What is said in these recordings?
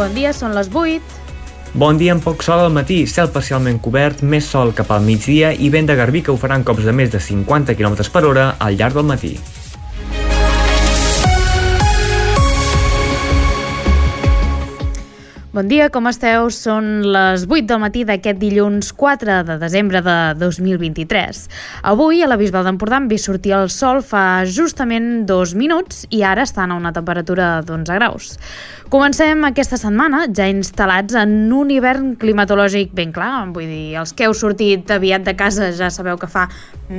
Bon dia, són les 8. Bon dia amb poc sol al matí, cel parcialment cobert, més sol cap al migdia i vent de garbí que ho faran cops de més de 50 km per hora al llarg del matí. Bon dia, com esteu? Són les 8 del matí d'aquest dilluns 4 de desembre de 2023. Avui a la Bisbal d'Empordà hem vist sortir el sol fa justament 2 minuts i ara estan a una temperatura d'11 graus. Comencem aquesta setmana ja instal·lats en un hivern climatològic ben clar, vull dir, els que heu sortit aviat de casa ja sabeu que fa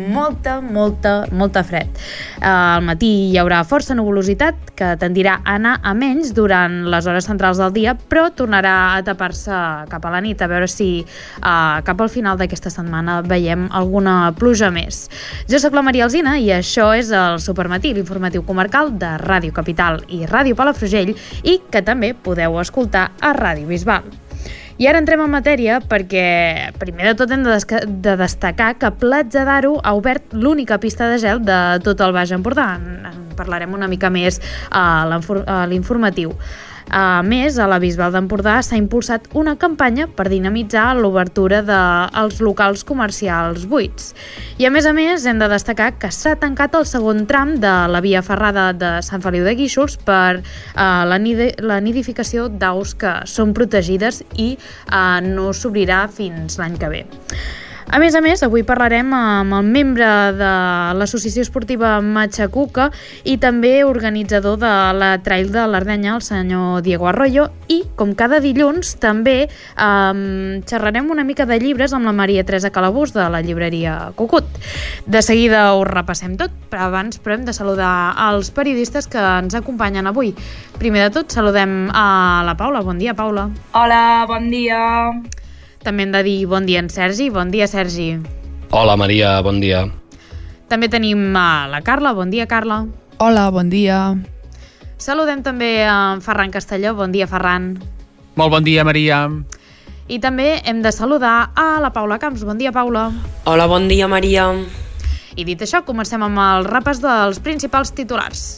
molta fred. Al matí hi haurà força nuvolositat que tendirà a anar a menys durant les hores centrals del dia, però tornarà a tapar-se cap a la nit, a veure si cap al final d'aquesta setmana veiem alguna pluja més. Jo sóc la Maria Alsina i això és el Supermatí, l'informatiu comarcal de Ràdio Capital i Ràdio Palafrugell i que també podeu escoltar a Ràdio Bisbal. I ara entrem en matèria perquè primer de tot hem de destacar que Platja d'Aro ha obert l'única pista de gel de tot el Baix Empordà. En parlarem una mica més a l'informatiu. A més, a la Bisbal d'Empordà s'ha impulsat una campanya per dinamitzar l'obertura dels locals comercials buits. I a més, hem de destacar que s'ha tancat el segon tram de la via ferrada de Sant Feliu de Guíxols per la nidificació d'aus que són protegides i no s'obrirà fins l'any que ve. A més, avui parlarem amb el membre de l'Associació Esportiva Matxacuca i també organitzador de la Trail de l'Ardenya, el senyor Diego Arroyo, i, com cada dilluns, també xerrarem una mica de llibres amb la Maria Teresa Calabús de la llibreria Cucut. De seguida ho repassem tot, però abans hem de saludar els periodistes que ens acompanyen avui. Primer de tot, saludem a la Paula. Bon dia, Paula. Hola, bon dia. També hem de dir bon dia en Sergi. Bon dia, Sergi. Hola, Maria, bon dia. També tenim a la Carla. Bon dia, Carla. Hola, bon dia. Saludem també a Ferran Castelló. Bon dia, Ferran. Molt bon dia, Maria. I també hem de saludar a la Paula Camps. Bon dia, Paula. Hola, bon dia, Maria. I dit això, comencem amb el repàs dels principals titulars.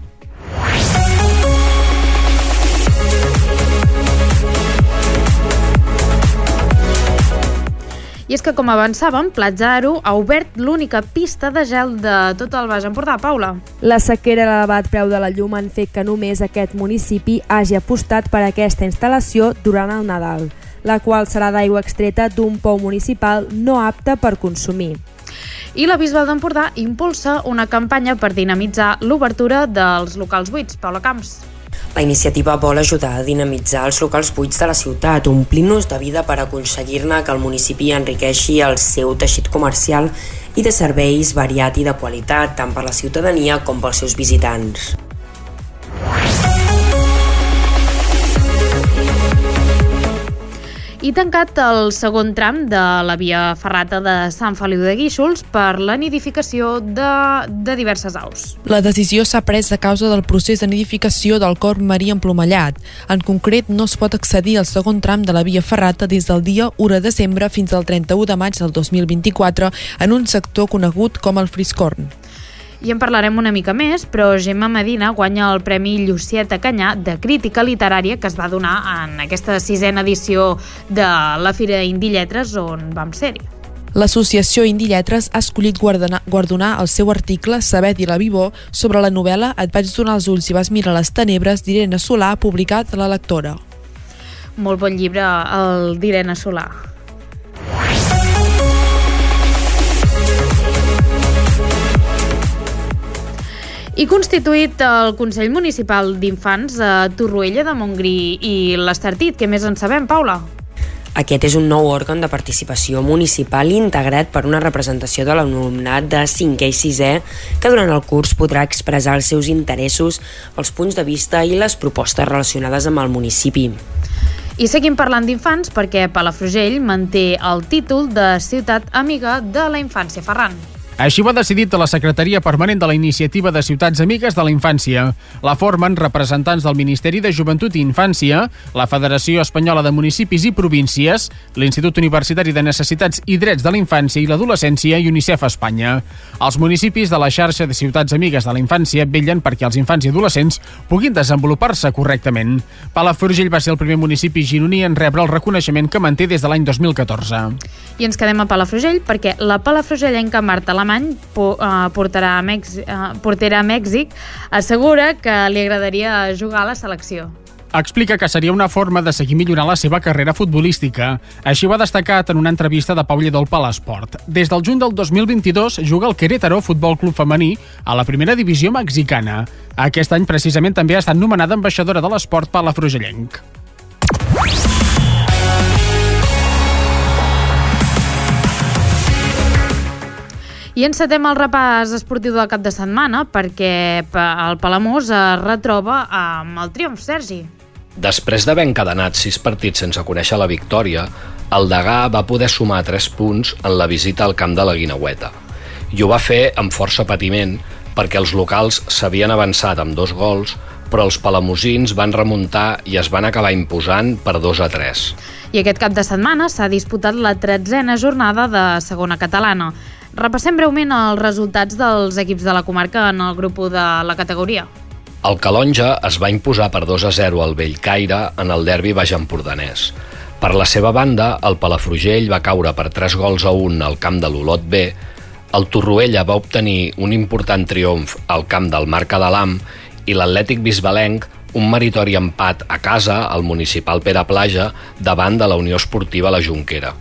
I és que, com avançàvem, Platja d'Aro ha obert l'única pista de gel de tot el Baix Empordà. Paula. La sequera i l'elevat preu de la llum han fet que només aquest municipi hagi apostat per aquesta instal·lació durant el Nadal, la qual serà d'aigua extreta d'un pou municipal no apte per consumir. I la Bisbal d'Empordà impulsa una campanya per dinamitzar l'obertura dels locals buits. Paula Camps. La iniciativa vol ajudar a dinamitzar els locals buits de la ciutat, omplint-nos de vida per aconseguir-ne que el municipi enriqueixi el seu teixit comercial i de serveis variat i de qualitat, tant per la ciutadania com pels seus visitants. I tancat el segon tram de la via ferrata de Sant Feliu de Guíxols per la nidificació de diverses aus. La decisió s'ha pres a causa del procés de nidificació del corb marí emplomallat. En concret, no es pot accedir al segon tram de la via ferrata des del dia 1 de desembre fins al 31 de maig del 2024 en un sector conegut com el Friscorn. I en parlarem una mica més, però Gemma Medina guanya el Premi Llucieta Canyà de Crítica Literària que es va donar en aquesta 6a edició de la Fira Indie Lletres on vam ser-hi. L'associació Indie Lletres ha escollit guardonar el seu article Sabet i la Vivó sobre la novel·la Et vaig donar els ulls i vas mirar les tenebres d'Irene Solà, publicat a La Lectora. Molt bon llibre, el d'Irene Solà. I constituït el Consell Municipal d'Infants a Torroella de Montgrí i l'Estartit. Què més en sabem, Paula? Aquest és un nou òrgan de participació municipal integrat per una representació de l'alumnat de 5è i 6è que durant el curs podrà expressar els seus interessos, els punts de vista i les propostes relacionades amb el municipi. I seguim parlant d'infants perquè Palafrugell manté el títol de Ciutat Amiga de la Infància. Ferran. Així ho ha decidit la Secretaria Permanent de la Iniciativa de Ciutats Amigues de la Infància. La formen representants del Ministeri de Joventut i Infància, la Federació Espanyola de Municipis i Províncies, l'Institut Universitari de Necessitats i Drets de la Infància i l'Adolescència i UNICEF Espanya. Els municipis de la xarxa de Ciutats Amigues de la Infància vetllen perquè els infants i adolescents puguin desenvolupar-se correctament. Palafrugell va ser el primer municipi gironí en rebre el reconeixement que manté des de l'any 2014. I ens quedem a Palafrugell perquè la palafrugellenca Marta Alemany, portera a Mèxic, assegura que li agradaria jugar a la selecció. Explica que seria una forma de seguir millorant la seva carrera futbolística. Així ho ha destacat en una entrevista de Pau Lledó al Palesport. Des del juny del 2022 juga al Querétaro Futbol Club Femení a la primera divisió mexicana. Aquest any precisament també ha estat nomenada ambaixadora de l'esport palafrugellenc. I encetem el repàs esportiu del cap de setmana perquè el Palamós es retroba amb el triomf, Sergi. Després d'haver encadenat 6 partits sense conèixer la victòria, el Degà va poder sumar 3 punts en la visita al camp de la Guineueta. I ho va fer amb força patiment perquè els locals s'havien avançat amb 2 gols, però els palamosins van remuntar i es van acabar imposant per 2-3. I aquest cap de setmana s'ha disputat la 13a jornada de segona catalana. Repassem breument els resultats dels equips de la comarca en el grup 1 de la categoria. El Calonja es va imposar per 2-0 al Bellcaire en el derbi baix-empordanès. Per la seva banda, el Palafrugell va caure per 3-1 al camp de l'Olot B, el Torroella va obtenir un important triomf al camp del Marca de l'Am i l'Atlètic Bisbalenc un meritori empat a casa al municipal Pere Plaja davant de la Unió Esportiva La Jonquera.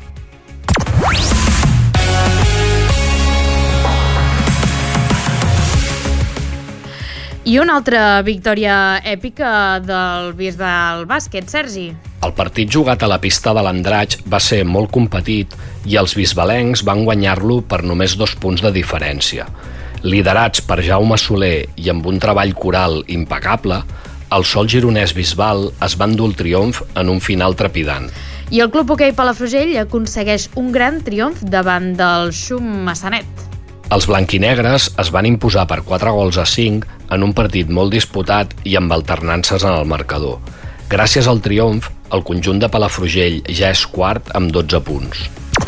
I una altra victòria èpica del Bisbal Bàsquet, Sergi. El partit jugat a la pista de l'Andratx va ser molt competit i els bisbalencs van guanyar-lo per només 2 punts de diferència. Liderats per Jaume Soler i amb un treball coral impecable, el sol gironès Bisbal es va endur el triomf en un final trepidant. I el Club Hoquei Palafrugell aconsegueix un gran triomf davant del Xum Massanet. Els blanquinegres es van imposar per 4-5 en un partit molt disputat i amb alternances en el marcador. Gràcies al triomf, el conjunt de Palafrugell ja és quart amb 12 punts.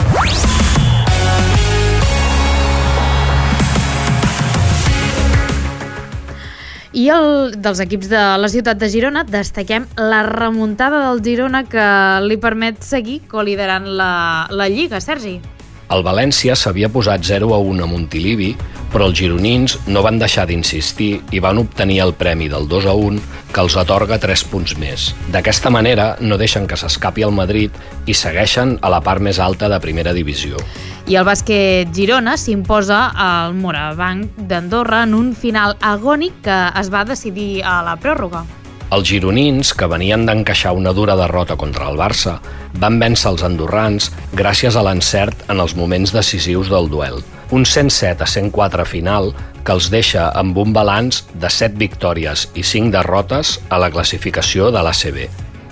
I dels equips de la ciutat de Girona destaquem la remuntada del Girona que li permet seguir coliderant la Lliga, Sergi. El València s'havia posat 0-1 a Montilivi, però els gironins no van deixar d'insistir i van obtenir el premi del 2-1 que els atorga 3 punts més. D'aquesta manera no deixen que s'escapi el Madrid i segueixen a la part més alta de primera divisió. I el bàsquet Girona s'imposa al Morabanc d'Andorra en un final agònic que es va decidir a la pròrroga. Els gironins, que venien d'encaixar una dura derrota contra el Barça, van vèncer els andorrans gràcies a l'encert en els moments decisius del duel. Un 107-104 final que els deixa amb un balanç de 7 victòries i 5 derrotes a la classificació de l'ACB.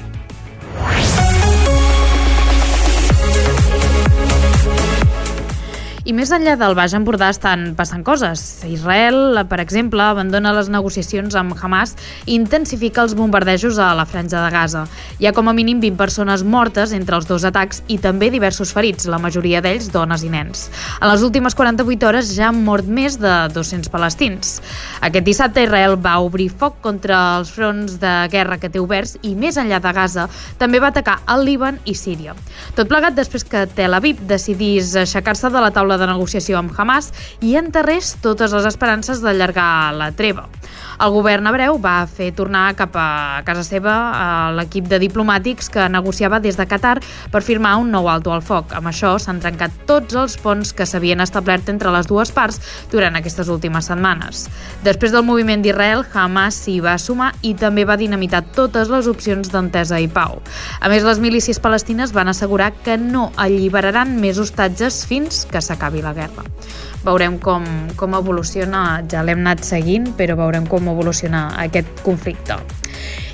I més enllà del Baix Empordà estan passant coses. Israel, per exemple, abandona les negociacions amb Hamas i intensifica els bombardejos a la franja de Gaza. Hi ha com a mínim 20 persones mortes entre els 2 atacs i també diversos ferits, la majoria d'ells dones i nens. En les últimes 48 hores ja han mort més de 200 palestins. Aquest dissabte Israel va obrir foc contra els fronts de guerra que té oberts i més enllà de Gaza també va atacar el Líban i Síria. Tot plegat després que Tel Aviv decidís aixecar-se de la taula de negociació amb Hamas i enterrés totes les esperances d'allargar la treva. El govern hebreu va fer tornar cap a casa seva l'equip de diplomàtics que negociava des de Qatar per firmar un nou alto al foc. Amb això s'han trencat tots els ponts que s'havien establert entre les dues parts durant aquestes últimes setmanes. Després del moviment d'Israel, Hamas s'hi va sumar i també va dinamitar totes les opcions d'entesa i pau. A més, les milícies palestines van assegurar que no alliberaran més hostatges fins que s'acabi la guerra. Veurem com evoluciona, ja l'hem anat seguint, però veurem com evoluciona aquest conflicte.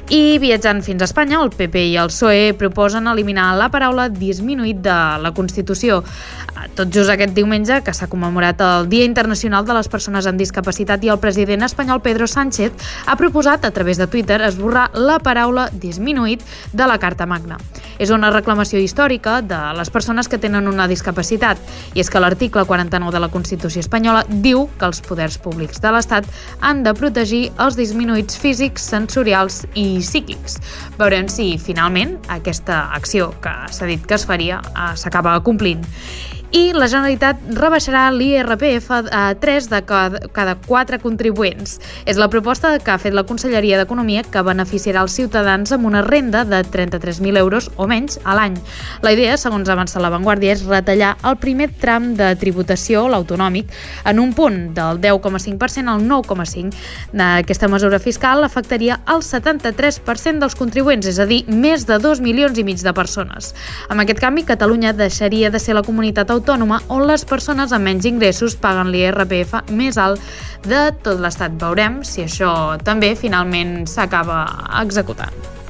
I viatjant fins a Espanya, el PP i el PSOE proposen eliminar la paraula disminuït de la Constitució. Tot just aquest diumenge, que s'ha commemorat el Dia Internacional de les Persones amb Discapacitat, i el president espanyol Pedro Sánchez ha proposat a través de Twitter esborrar la paraula disminuït de la Carta Magna. És una reclamació històrica de les persones que tenen una discapacitat, i és que l'article 49 de la Constitució espanyola diu que els poders públics de l'Estat han de protegir els disminuïts físics, sensorials i psíquics. Veurem si finalment aquesta acció que s'ha dit que es faria s'acaba complint. I la Generalitat rebaixarà l'IRPF a 3 de cada 4 contribuents. És la proposta que ha fet la Conselleria d'Economia, que beneficiarà els ciutadans amb una renda de 33.000 euros o menys a l'any. La idea, segons avança La Vanguardia, és retallar el primer tram de tributació, l'autonòmic, en un punt del 10,5% al 9,5%. Aquesta mesura fiscal afectaria el 73% dels contribuents, és a dir, més de 2,5 milions de persones. Amb aquest canvi, Catalunya deixaria de ser la comunitat autònoma on les persones amb menys ingressos paguen l'IRPF més alt de tot l'Estat. Veurem si això també finalment s'acaba executant.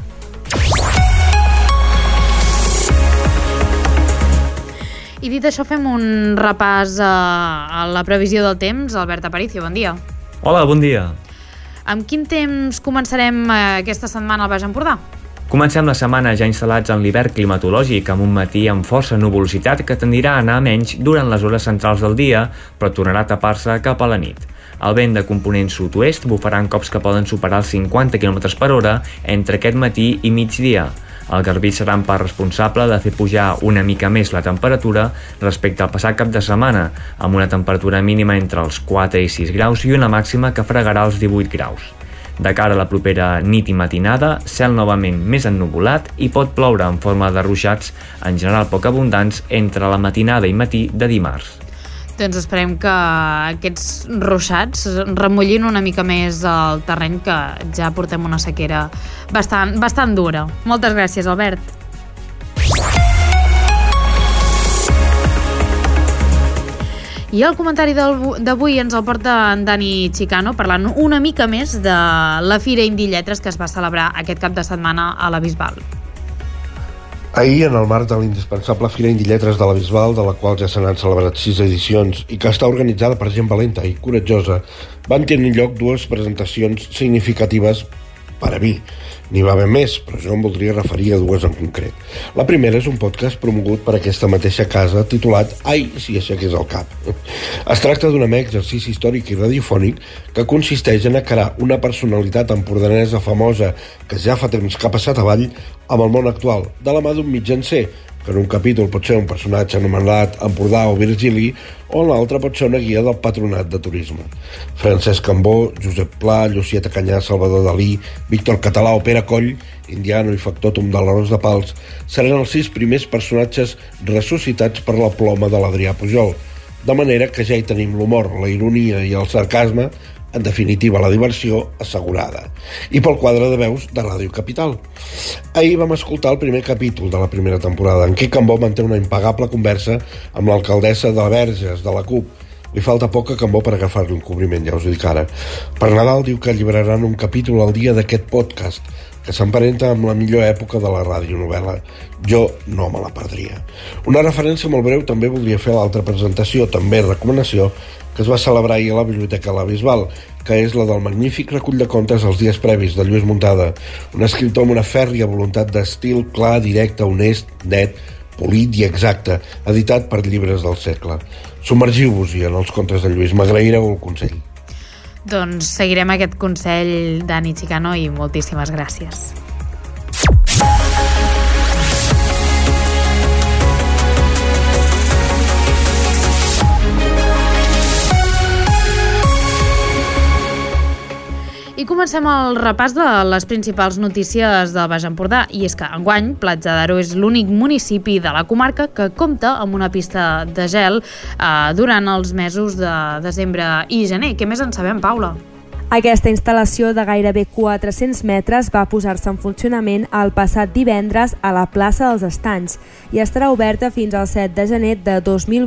I dit això, fem un repàs a la previsió del temps. Albert Aparicio, bon dia. Hola, bon dia. Amb quin temps començarem aquesta setmana al Baix Empordà? Comencem la setmana ja instal·lats en l'hivern climatològic, amb un matí amb força nuvolositat que tendirà a anar menys durant les hores centrals del dia, però tornarà a tapar-se cap a la nit. El vent de component sud-oest bufarà en cops que poden superar els 50 km per hora entre aquest matí i migdia. El garbí serà en part responsable de fer pujar una mica més la temperatura respecte al passat cap de setmana, amb una temperatura mínima entre els 4 i 6 graus i una màxima que fregarà els 18 graus. De cara a la propera nit i matinada, cel novament més ennuvolat i pot ploure en forma de ruixats, en general poc abundants, entre la matinada i matí de dimarts. Doncs esperem que aquests ruixats remullin una mica més el terreny, que ja portem una sequera bastant dura. Moltes gràcies, Albert. I el comentari d'avui ens el porta en Dani Chicano, parlant una mica més de la Fira Indie Lletres que es va celebrar aquest cap de setmana a la Bisbal. Ahir, en el marc de l'indispensable Fira Indie Lletres de la Bisbal, de la qual ja se n'han celebrat 6 edicions i que està organitzada per gent valenta i coratjosa, van tenir lloc 2 presentacions significatives per a mi. N'hi va haver més, però jo em voldria referir a 2 en concret. La primera és un podcast promogut per aquesta mateixa casa titulat Ai, si aixequés el cap. Es tracta d'un mega exercici històric i radiofònic que consisteix en encarar una personalitat empordanesa famosa que ja fa temps que ha passat avall amb el món actual, de la mà d'un mitjancer, que en un capítol pot ser un personatge anomenat Empordà o Virgili, o en l'altre pot ser una guia del Patronat de Turisme. Francesc Cambó, Josep Pla, Llucieta Canyà, Salvador Dalí, Víctor Català o Pere Coll, Indiano i factòtum de l'Arròs de Pals, seran els 6 primers personatges ressuscitats per la ploma de l'Adrià Pujol, de manera que ja hi tenim l'humor, la ironia i el sarcasme, en definitiva la diversió assegurada, i pel quadre de veus de Ràdio Capital. Ahir vam escoltar el primer capítol de la primera temporada, en què Cambó manté una impagable conversa amb l'alcaldessa de Verges, de la CUP. Li falta poc a Cambó per agafar-li un cobriment, ja us ho dic ara. Per Nadal diu que alliberaran un capítol al dia d'aquest podcast, que s'emparenta amb la millor època de la radionovel·la. Jo no me la perdria. Una referència molt breu també voldria fer a l'altra presentació, també recomanació, que es va celebrar ahir a la Biblioteca La Bisbal, que és la del magnífic recull de contes Els dies previs, de Lluís Muntada, un escriptor amb una fèrria voluntat d'estil clar, directe, honest, net, polit i exacte, editat per Llibres del Segle. Submergiu-vos-hi en els contes de Lluís, m'agraireu el consell. Doncs seguirem aquest consell, Dani Chicano, i moltíssimes gràcies. I comencem el repàs de les principals notícies del Baix Empordà, i és que enguany Platja d'Aro és l'únic municipi de la comarca que compta amb una pista de gel durant els mesos de desembre i gener. Què més en sabem, Paula? Aquesta instal·lació de gairebé 400 metres va posar-se en funcionament el passat divendres a la plaça dels Estanys i estarà oberta fins al 7 de gener de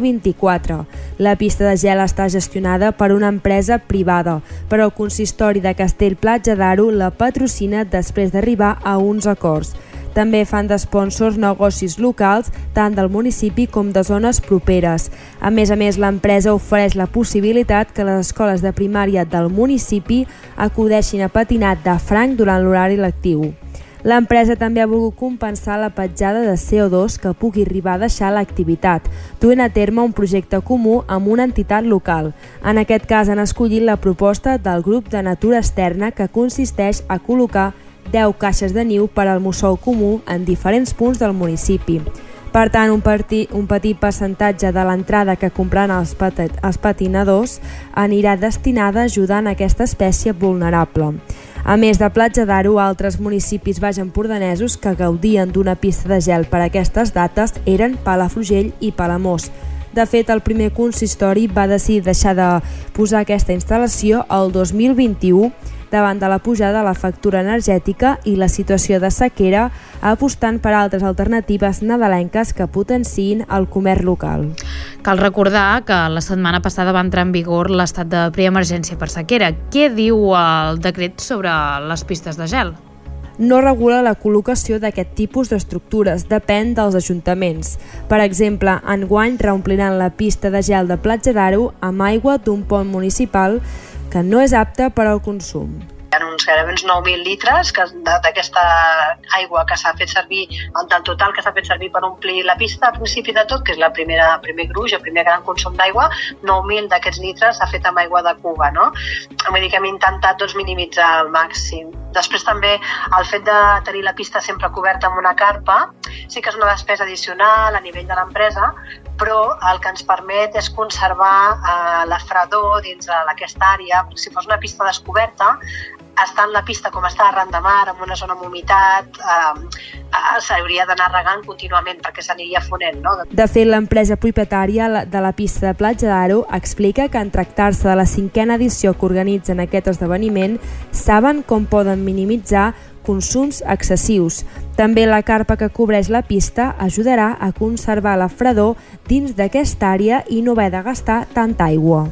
2024. La pista de gel està gestionada per una empresa privada, però el consistori de Castell-Platja d'Aro la patrocina després d'arribar a uns acords. També fan d'espònsors negocis locals, tant del municipi com de zones properes. A més, l'empresa ofereix la possibilitat que les escoles de primària del municipi acudeixin a patinar de franc durant l'horari lectiu. L'empresa també ha volgut compensar la petjada de CO2 que pugui arribar a deixar l'activitat, duent a terme un projecte comú amb una entitat local. En aquest cas han escollit la proposta del grup de natura externa, que consisteix a col·locar 10 caixes de niu per al mussol comú en diferents punts del municipi. Per tant, un petit percentatge de l'entrada que compraran els patinadors anirà destinada a ajudar en aquesta espècie vulnerable. A més de Platja d'Aro, altres municipis baix-empordanesos que gaudien d'una pista de gel per a aquestes dates eren Palafrugell i Palamós. De fet, el primer consistori va decidir deixar de posar aquesta instal·lació el 2021 davant de la pujada de la factura energètica i la situació de sequera, apostant per altres alternatives nadalenques que potenciïn el comerç local. Cal recordar que la setmana passada va entrar en vigor l'estat de preemergència per sequera. Què diu el decret sobre les pistes de gel? No regula la col·locació d'aquest tipus d'estructures, depèn dels ajuntaments. Per exemple, enguany reompliran la pista de gel de Platja d'Aro amb aigua d'un pont municipal que no és apte per al consum. Hi ha gairebé uns 9.000 litres d'aquesta aigua que s'ha fet servir, del total que s'ha fet servir per omplir la pista, al principi de tot, que és el primer gruix, el primer gran consum d'aigua, 9.000 d'aquests litres s'ha fet amb aigua de Cuba, no? Vull dir que hem intentat minimitzar al màxim. Després també el fet de tenir la pista sempre coberta amb una carpa sí que és una despesa addicional a nivell de l'empresa, però el que ens permet és conservar la fredor dins d'aquesta àrea. Si fos una pista descoberta, estant la pista com està arran de mar, en una zona amb humitat, s'hauria d'anar regant contínuament perquè s'aniria fonent, no? De fet, l'empresa propietària de la pista de Platja d'Aro explica que en tractar-se de la 5a edició que organitzen aquest esdeveniment, saben com poden minimitzar consums excessius. També la carpa que cobreix la pista ajudarà a conservar la fredor dins d'aquesta àrea i no haver de gastar tanta aigua.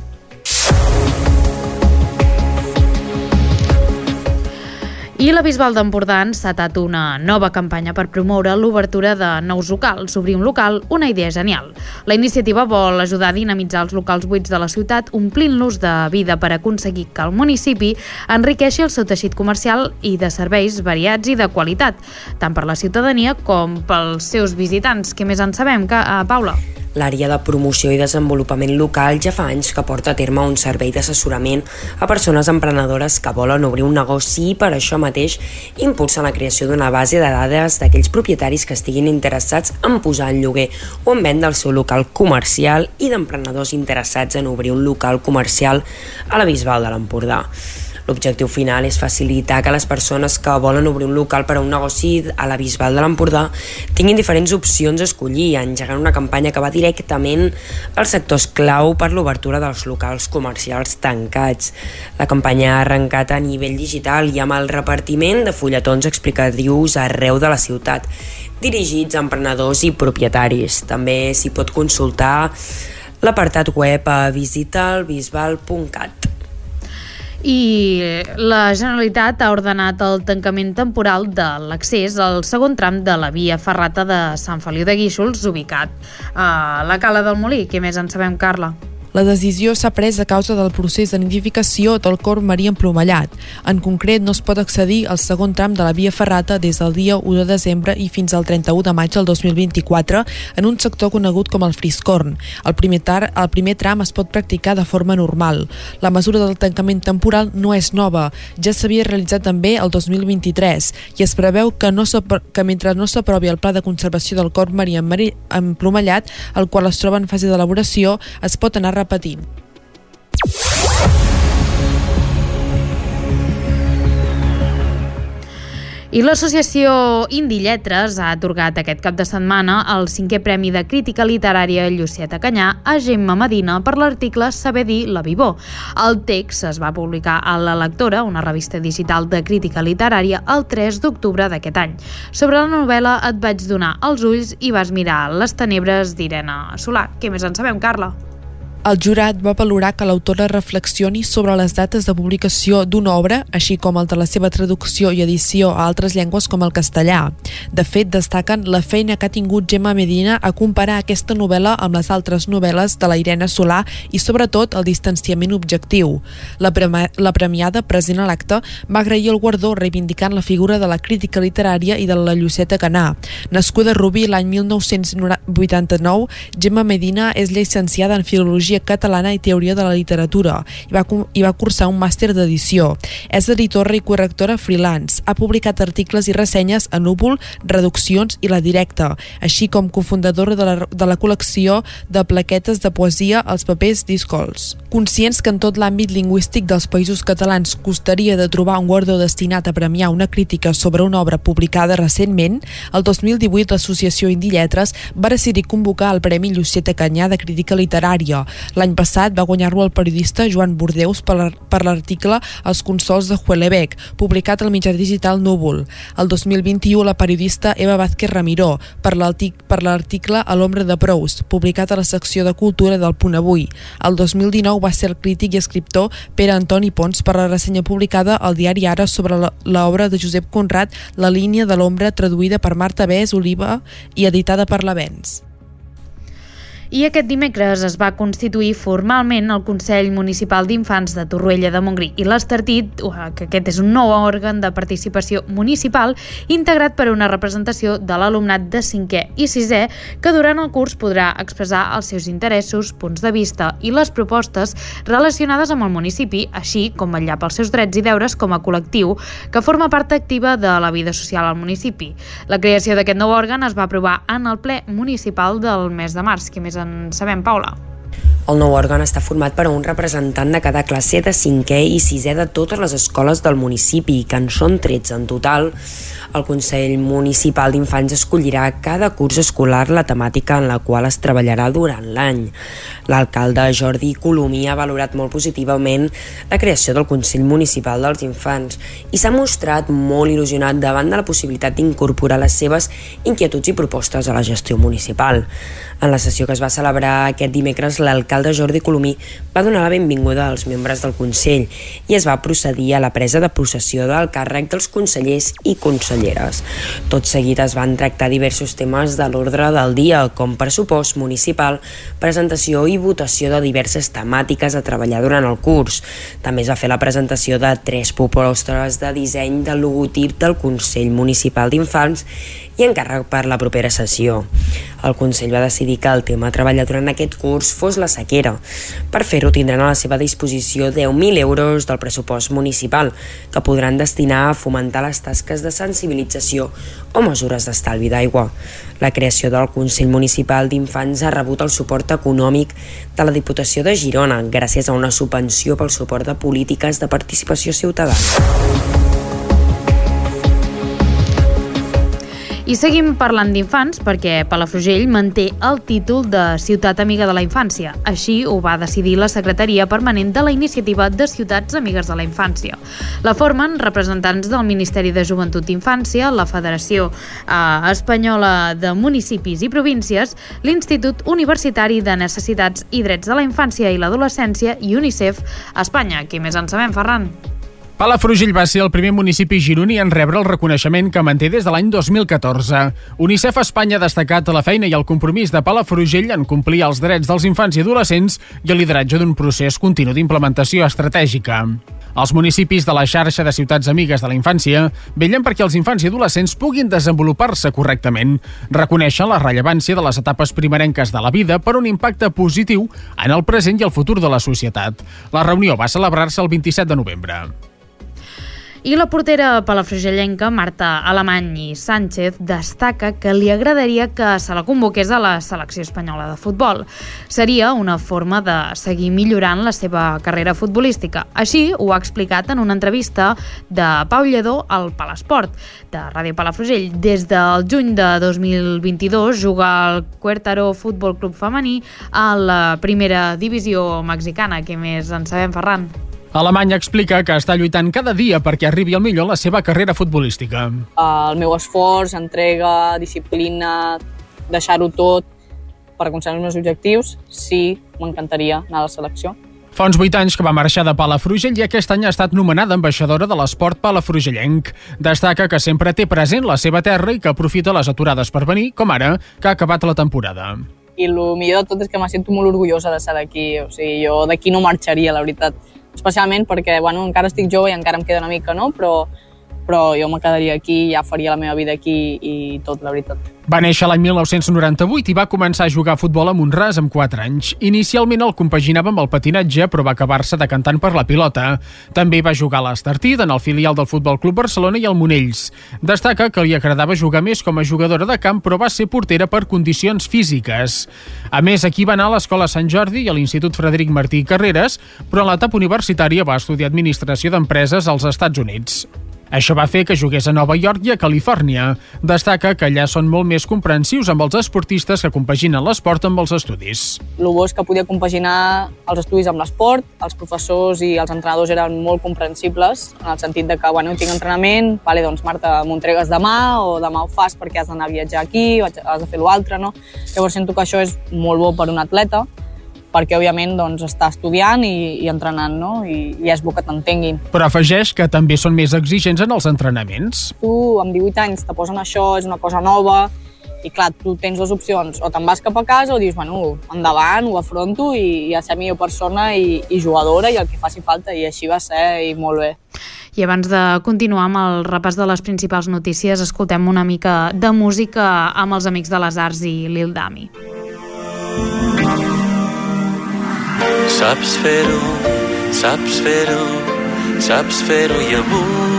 I la Bisbal d'Empordà ha encetat una nova campanya per promoure l'obertura de nous locals. Obrir un local, una idea genial. La iniciativa vol ajudar a dinamitzar els locals buits de la ciutat, omplint-los de vida per aconseguir que el municipi enriqueixi el seu teixit comercial i de serveis variats i de qualitat, tant per la ciutadania com pels seus visitants. Què més en sabem, Paula? L'àrea de promoció i desenvolupament local ja fa anys que porta a terme un servei d'assessorament a persones emprenedores que volen obrir un negoci i per això mateix impulsa la creació d'una base de dades d'aquells propietaris que estiguin interessats en posar en lloguer o en venda el seu local comercial i d'emprenedors interessats en obrir un local comercial a la Bisbal de l'Empordà. L'objectiu final és facilitar que les persones que volen obrir un local per a un negoci a la Bisbal de l'Empordà tinguin diferents opcions a escollir, engegant una campanya que va directament als sectors clau per l'obertura dels locals comercials tancats. La campanya ha arrencat a nivell digital i amb el repartiment de fulletons explicatius arreu de la ciutat, dirigits a emprenedors i propietaris. També s'hi pot consultar l'apartat web a visitalbisbal.cat. I la Generalitat ha ordenat el tancament temporal de l'accés al segon tram de la via ferrata de Sant Feliu de Guíxols, ubicat a la Cala del Molí. Què més en sabem, Carla? La decisió s'ha pres a causa del procés de nidificació del corb marí emplomallat. En concret, no es pot accedir al segon tram de la via ferrata des del dia 1 de desembre i fins al 31 de maig del 2024 en un sector conegut com el Friscorn. El primer tram es pot practicar de forma normal. La mesura del tancament temporal no és nova, ja s'havia realitzat també el 2023 i es preveu que mentre no s'aprovi el pla de conservació del corb marí emplomallat, el qual es troba en fase d'elaboració, es pot anar repetint. I l'Associació Indi Lletres ha atorgat aquest cap de setmana el 5è Premi de Crítica Literària Llucieta Canyà a Gemma Medina per l'article Saber dir la Vivó. El text es va publicar a La Lectora, una revista digital de crítica literària, el 3 d'octubre d'aquest any. Sobre la novel·la Et vaig donar els ulls i vas mirar les tenebres d'Irene Solà. Què més en sabem, Carla? El jurat va valorar que l'autora reflexioni sobre les dates de publicació d'una obra, així com el de la seva traducció i edició a altres llengües com el castellà. De fet, destaquen la feina que ha tingut Gemma Medina a comparar aquesta novel·la amb les altres novel·les de la Irene Solà i, sobretot, el distanciament objectiu. La premiada, present a l'acte, va agrair el guardó reivindicant la figura de la crítica literària i de la Llucieta Canyà. Nascuda a Rubí l'any 1989, Gemma Medina és llicenciada en Filologia Catalana i Teoria de la Literatura i va cursar un màster d'edició. És editora i correctora freelance. Ha publicat articles i ressenyes a Núvol, Reduccions i La Directa, així com cofundadora de la col·lecció de plaquetes de poesia als papers Discols. Conscients que en tot l'àmbit lingüístic dels Països Catalans costaria de trobar un guardó destinat a premiar una crítica sobre una obra publicada recentment, el 2018 l'Associació Indi Lletres va decidir convocar el Premi Llucieta Canyà de Crítica Literària. L'any passat va guanyar-lo el periodista Joan Bordeus per l'article Els consols de Huelebec, publicat al mitjà digital Núvol. El 2021 la periodista Eva Vázquez Ramiró per l'article A l'ombra de Prous, publicat a la secció de Cultura del Punt Avui. El 2019 va ser el crític i escriptor Pere Antoni Pons per la ressenya publicada al diari Ara sobre l'obra de Josep Conrad La línia de l'ombra, traduïda per Marta Bes Oliva i editada per l'Avenç. I aquest dimecres es va constituir formalment el Consell Municipal d'Infants de Torroella de Montgrí i l'Estartit, que aquest és un nou òrgan de participació municipal integrat per una representació de l'alumnat de 5è i 6è que durant el curs podrà expressar els seus interessos, punts de vista i les propostes relacionades amb el municipi, així com vetllar pels seus drets i deures com a col·lectiu que forma part activa de la vida social al municipi. La creació d'aquest nou òrgan es va aprovar en el ple municipal del mes de març. Què més en sabem, Paula? El nou òrgan està format per un representant de cada classe de 5è i 6è de totes les escoles del municipi, que en són 13 en total. El Consell Municipal d'Infants escollirà cada curs escolar la temàtica en la qual es treballarà durant l'any. L'alcalde Jordi Colomí ha valorat molt positivament la creació del Consell Municipal dels Infants i s'ha mostrat molt il·lusionat davant de la possibilitat d'incorporar les seves inquietuds i propostes a la gestió municipal. En la sessió que es va celebrar aquest dimecres, l'alcalde Jordi Colomí va donar la benvinguda als membres del Consell i es va procedir a la presa de possessió del càrrec dels consellers i conselleres. Tot seguit es van tractar diversos temes de l'ordre del dia, com pressupost municipal, presentació i votació de diverses temàtiques a treballar durant el curs. També es va fer la presentació de 3 propostes de disseny del logotip del Consell Municipal d'Infants i encàrrec per la propera sessió. El Consell va decidir que el tema a treballar durant aquest curs fos la sequera. Per fer-ho tindran a la seva disposició 10.000 euros del pressupost municipal, que podran destinar a fomentar les tasques de sensibilització o mesures d'estalvi d'aigua. La creació del Consell Municipal d'Infants ha rebut el suport econòmic de la Diputació de Girona, gràcies a una subvenció pel suport de polítiques de participació ciutadana. I seguim parlant d'infants perquè Palafrugell manté el títol de Ciutat Amiga de la Infància. Així ho va decidir la Secretaria Permanent de la Iniciativa de Ciutats Amigues de la Infància. La formen representants del Ministeri de Joventut i Infància, la Federació Espanyola de Municipis i Províncies, l'Institut Universitari de Necessitats i Drets de la Infància i l'Adolescència i UNICEF a Espanya. Què més en sabem, Ferran? Palafrugell va ser el primer municipi gironí en rebre el reconeixement que manté des de l'any 2014. UNICEF Espanya ha destacat la feina i el compromís de Palafrugell en complir els drets dels infants i adolescents i el lideratge d'un procés continu d'implementació estratègica. Els municipis de la xarxa de ciutats amigues de la infància vetllen perquè els infants i adolescents puguin desenvolupar-se correctament. Reconeixen la rellevància de les etapes primerenques de la vida per un impacte positiu en el present i el futur de la societat. La reunió va celebrar-se el 27 de novembre. I la portera palafrugellenca Marta Alemany i Sánchez destaca que li agradaria que se la convoqués a la selecció espanyola de futbol. Seria una forma de seguir millorant la seva carrera futbolística. Així ho ha explicat en una entrevista de Pau Lledó al Palesport, de Ràdio Palafrugell. Des del juny de 2022 juga al Querétaro Futbol Club femení a la primera divisió mexicana. Què més en sabem, Ferran? Alemanya explica que està lluitant cada dia perquè arribi al millor en la seva carrera futbolística. El meu esforç, entrega, disciplina, deixar-ho tot per aconseguir els meus objectius, sí, m'encantaria anar a la selecció. Fa uns 8 anys que va marxar de Palafrugell i aquest any ha estat nomenada ambaixadora de l'esport palafrugellenc. Destaca que sempre té present la seva terra i que aprofita les aturades per venir, com ara, que ha acabat la temporada. I el millor de tot és que me sento molt orgullosa de ser d'aquí. O sigui, jo d'aquí no marxaria, la veritat. Especialment perquè, encara estic jove i encara em queda una mica, no? Però jo me quedaria aquí, ja faria la meva vida aquí i tot, la veritat. Va néixer l'any 1998 i va començar a jugar a futbol a Mont-ras amb 4 anys. Inicialment el compaginava amb el patinatge, però va acabar-se decantant per la pilota. També va jugar a l'Estartit, en el filial del Futbol Club Barcelona i al Monells. Destaca que li agradava jugar més com a jugadora de camp, però va ser portera per condicions físiques. A més, aquí va anar a l'Escola Sant Jordi i a l'Institut Frederic Martí i Carreras, però en l'etapa universitària va estudiar Administració d'Empreses als Estats Units. Això va fer que jugués a Nova York i a Califòrnia. Destaca que allà són molt més comprensius amb els esportistes que compaginen l'esport amb els estudis. El bo és que podia compaginar els estudis amb l'esport, els professors i els entrenadors eren molt comprensibles, en el sentit de que, tinc entrenament, doncs Marta, m'ho entregues demà, o demà ho fas perquè has d'anar a viatjar aquí, has de fer l'altre, no? Llavors sento que això és molt bo per un atleta, perquè, òbviament, està estudiant i entrenant, no? I és bo que t'entenguin. Però afegeix que també són més exigents en els entrenaments. Tu, amb 18 anys, te posen això, és una cosa nova, i clar, tu tens dues opcions. O te'n vas cap a casa o dius, endavant, ho afronto i a ser millor persona i jugadora i el que faci falta. I així va ser, i molt bé. I abans de continuar amb el repàs de les principals notícies, escoltem una mica de música amb els Amics de les Arts i Lil Dami. Saps fer-ho, saps fer-ho, saps fer-ho i avui.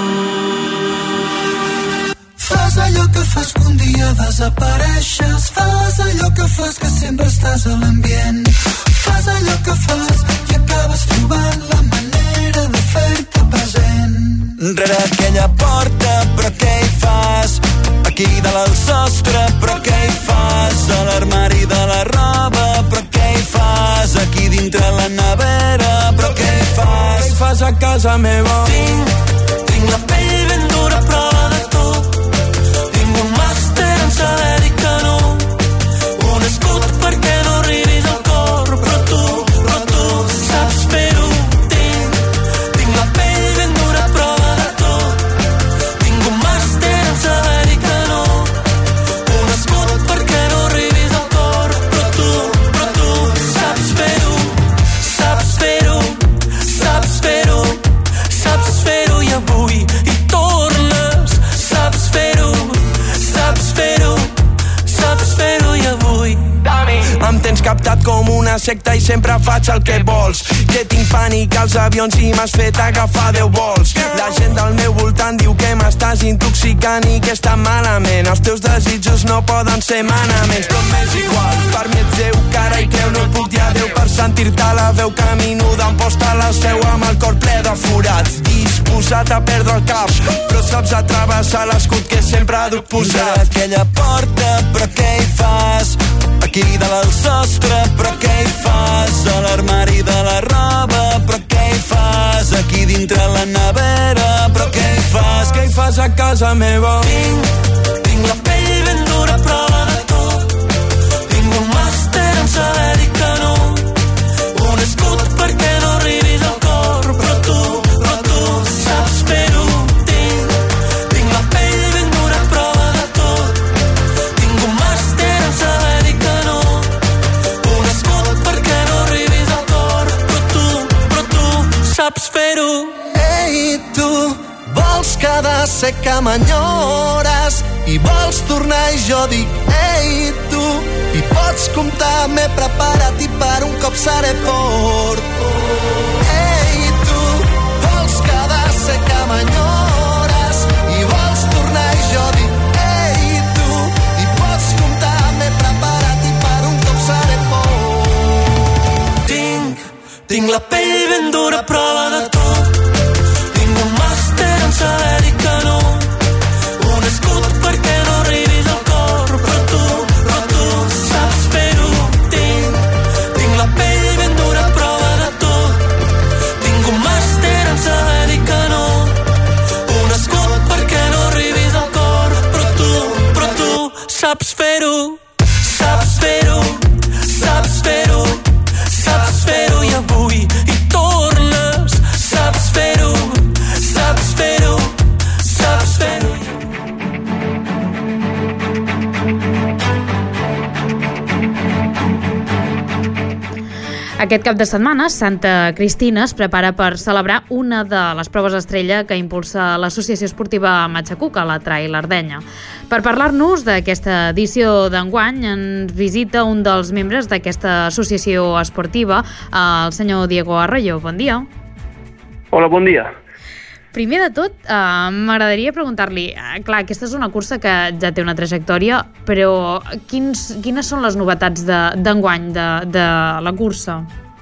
Fas allò que fas que un dia desapareixes, fas allò que fas que sempre estàs a l'ambient, fas allò que fas i acabes trobant la manera de fer-te present. Rere aquella porta, però què hi fas? Aquí dalt al sostre, però què hi fas? A l'armari de la roba, però què hi fas? Aquí dintre la nevera, però què hi fas? Què hi fas a casa meva? Tinc la pell ben dura a prova de tot. Tinc un màster en saber dir que no, un escut perquè no arribis al cor, però tu saps fer-ho. Tinc la pell ben dura a prova de tot. Tinc un màster en saber dir que no, un escut perquè no arribis al cor, però tu saps fer-ho, saps fer-ho, saps fer-ho, saps fer-ho i avui hi tornes. Saps fer-ho, saps fer-ho, saps fer-ho i avui. Em tens captat com una secta i sempre faig el que vols. Que tinc pànic als avions i m'has fet agafar 10 vols. La gent del meu voltant diu que m'estàs intoxicant i que està malament. Els teus desitjos no poden ser manaments, però m'és igual. Per mi ets Déu, cara i creu, no et puc dir adéu per sentir-te la veu caminuda. Em posta la seu amb el cor ple de forats, disposat a perdre el cap, però saps atravessar l'escut que sempre duc posat. Aquella porta, però què hi fas? Aquí dalt al sostre, però què hi fas? A l'armari de la roba, però què hi fas? Aquí dintre la nevera, però què hi fas? Què hi fas a casa meva? Tinc la pell ben dura a prova de tot. Tinc un màster en saber dir que no, un escut perquè no arribis al cor, però tu saps fer-ho. Tinc la pell ben dura a prova de tot. Tinc un màster en saber dir que no, un escut perquè no arribis al cor, però tu saps fer-ho. Ei, tu vols quedar ser que m'enyores i vols tornar i jo dic ei, tu, i pots comptar, m'he preparat i per un cop seré fort. Ei, tu vols quedar ser que m'enyores i vols tornar i jo dic ei tu, i pots comptar, m'he preparat i per un cop seré fort. Tinc la pell ben dura a prova de tot, tinc un màster en saber dir que no, un escut perquè no arribis al cor, però tu saps fer-ho. Tinc la pell ben dura a prova de tot, tinc un màster en saber dir que no, un escut perquè no arribis al cor, però tu saps fer-ho, saps fer-ho, saps fer-ho, saps fer-ho i avui hi tornes, saps fer-ho, saps fer-ho, saps fer-ho. Aquest cap de setmana, Santa Cristina es prepara per celebrar una de les proves estrella que impulsa l'Associació Esportiva Matxacuca, la Trail Ardenya. Per parlar-nos d'aquesta edició d'enguany, ens visita un dels membres d'aquesta associació esportiva, el senyor Diego Arroyo. Bon dia. Hola, bon dia. Primer de tot, m'agradaria preguntar-li, clar, aquesta és una cursa que ja té una trajectòria, però quines són les novetats d'enguany de la cursa?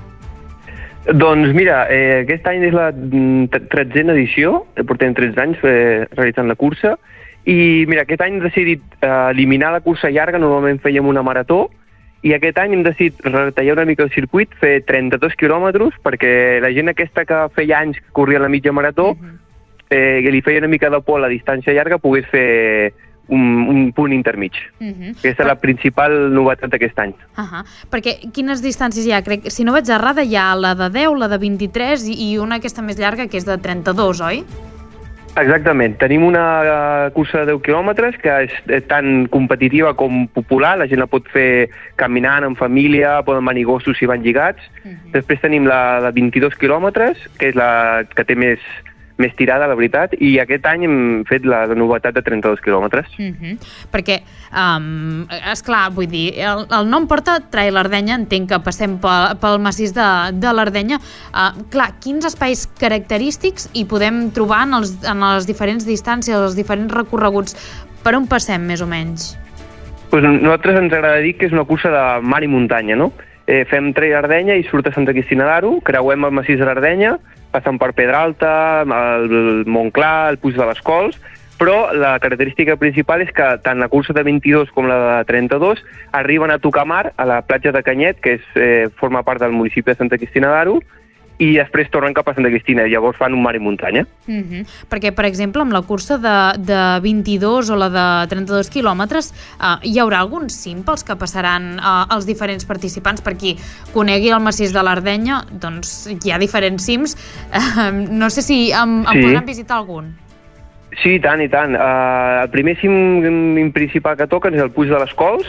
Doncs mira, aquest any és la 13a edició, portem 13 anys realitzant la cursa, i mira, aquest any hem decidit eliminar la cursa llarga, normalment fèiem una marató, i aquest any hem decidit retallar una mica el circuit, fer 32 quilòmetres, perquè la gent aquesta que feia anys que corria la mitja marató, que li feia una mica de por a la distància llarga, pogués fer un punt intermig. Aquesta és la principal novetat d'aquest any. Perquè quines distàncies hi ha? Crec, si no vaig errada, hi ha la de 10, la de 23 i una aquesta més llarga que és de 32, oi? Exactament. Tenim una cursa de 10 quilòmetres que és tan competitiva com popular, la gent la pot fer caminant, en família, poden venir gossos si van lligats. Després tenim la de 22 quilòmetres, que és la que té més tirada, la veritat, i aquest any hem fet la novetat de 32 quilòmetres. Perquè, esclar, vull dir, el nom porta Trail Ardenya, entenc que passem pel massís de l'Ardenya. Clar, quins espais característics hi podem trobar en les diferents distàncies, els diferents recorreguts? Per on passem, més o menys? Pues nosaltres ens agrada dir que és una cursa de mar i muntanya, no? Fem Trail Ardenya i surt a Santa Cristina d'Aro, creuem el massís de l'Ardenya, passant per Pedralta, el Montclar, el Puig de les Cols, però la característica principal és que tant la cursa de 22 com la de 32 arriben a tocar mar a la platja de Canyet, que forma part del municipi de Santa Cristina d'Aro, i després tornen cap a Santa Cristina, i llavors fan un mar i muntanya. Perquè, per exemple, amb la cursa de 22 o la de 32 quilòmetres, hi haurà alguns cim pels que passaran els diferents participants? Per qui conegui el massís de l'Ardenya, doncs hi ha diferents cims. No sé si en podran visitar algun. Sí, i tant, i tant. El primer cim principal que toquen és el Puig de les Cols,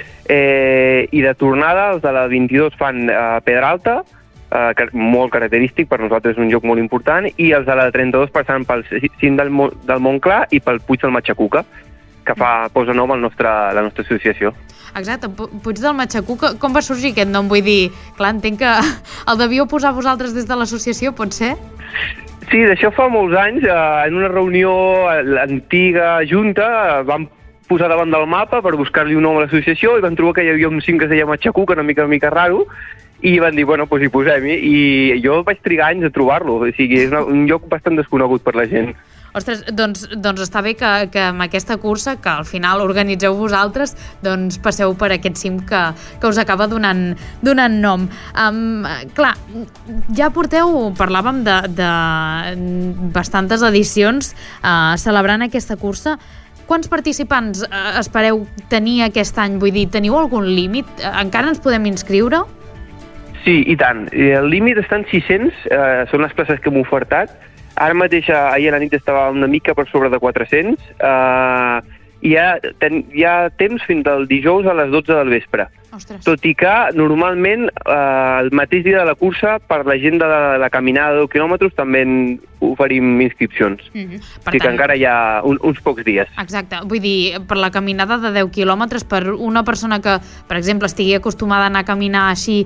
i de tornada els de la 22 fan Pedralta, molt característic, per nosaltres és un lloc molt important, i els de la 32 passant pel cim del Montclar i pel Puig del Matxacuca, que posa nom a la nostra associació. Exacte, Puig del Matxacuca, com va sorgir aquest nom? Vull dir, clar, entenc que el devíeu posar vosaltres des de l'associació, pot ser? Sí, d'això fa molts anys, en una reunió antiga junta, vam posar davant del mapa per buscar-li un nom a l'associació i vam trobar que hi havia un cim que es deia Matxacuca, una mica raro, i van dir, bueno, doncs hi posem-hi, i jo vaig trigar anys a trobar-lo, o sigui, és un lloc bastant desconegut per la gent. Ostres, doncs està bé que amb aquesta cursa, que al final organitzeu vosaltres, doncs passeu per aquest cim que us acaba donant nom. Clar, ja parlàvem de bastantes edicions celebrant aquesta cursa. Quants participants espereu tenir aquest any? Vull dir, teniu algun límit? Encara ens podem inscriure? Sí, i tant. El límit està en 600, són les places que hem ofertat. Ara mateix, ahir a la nit estava una mica per sobre de 400. Hi ha temps fins al dijous a les 12 del vespre. tot i que normalment el mateix dia de la cursa, per la gent de la caminada de 10 quilòmetres, també oferim inscripcions. O sigui que encara hi ha uns pocs dies. Exacte, vull dir, per la caminada de 10 quilòmetres, per una persona que, per exemple, estigui acostumada a anar a caminar així,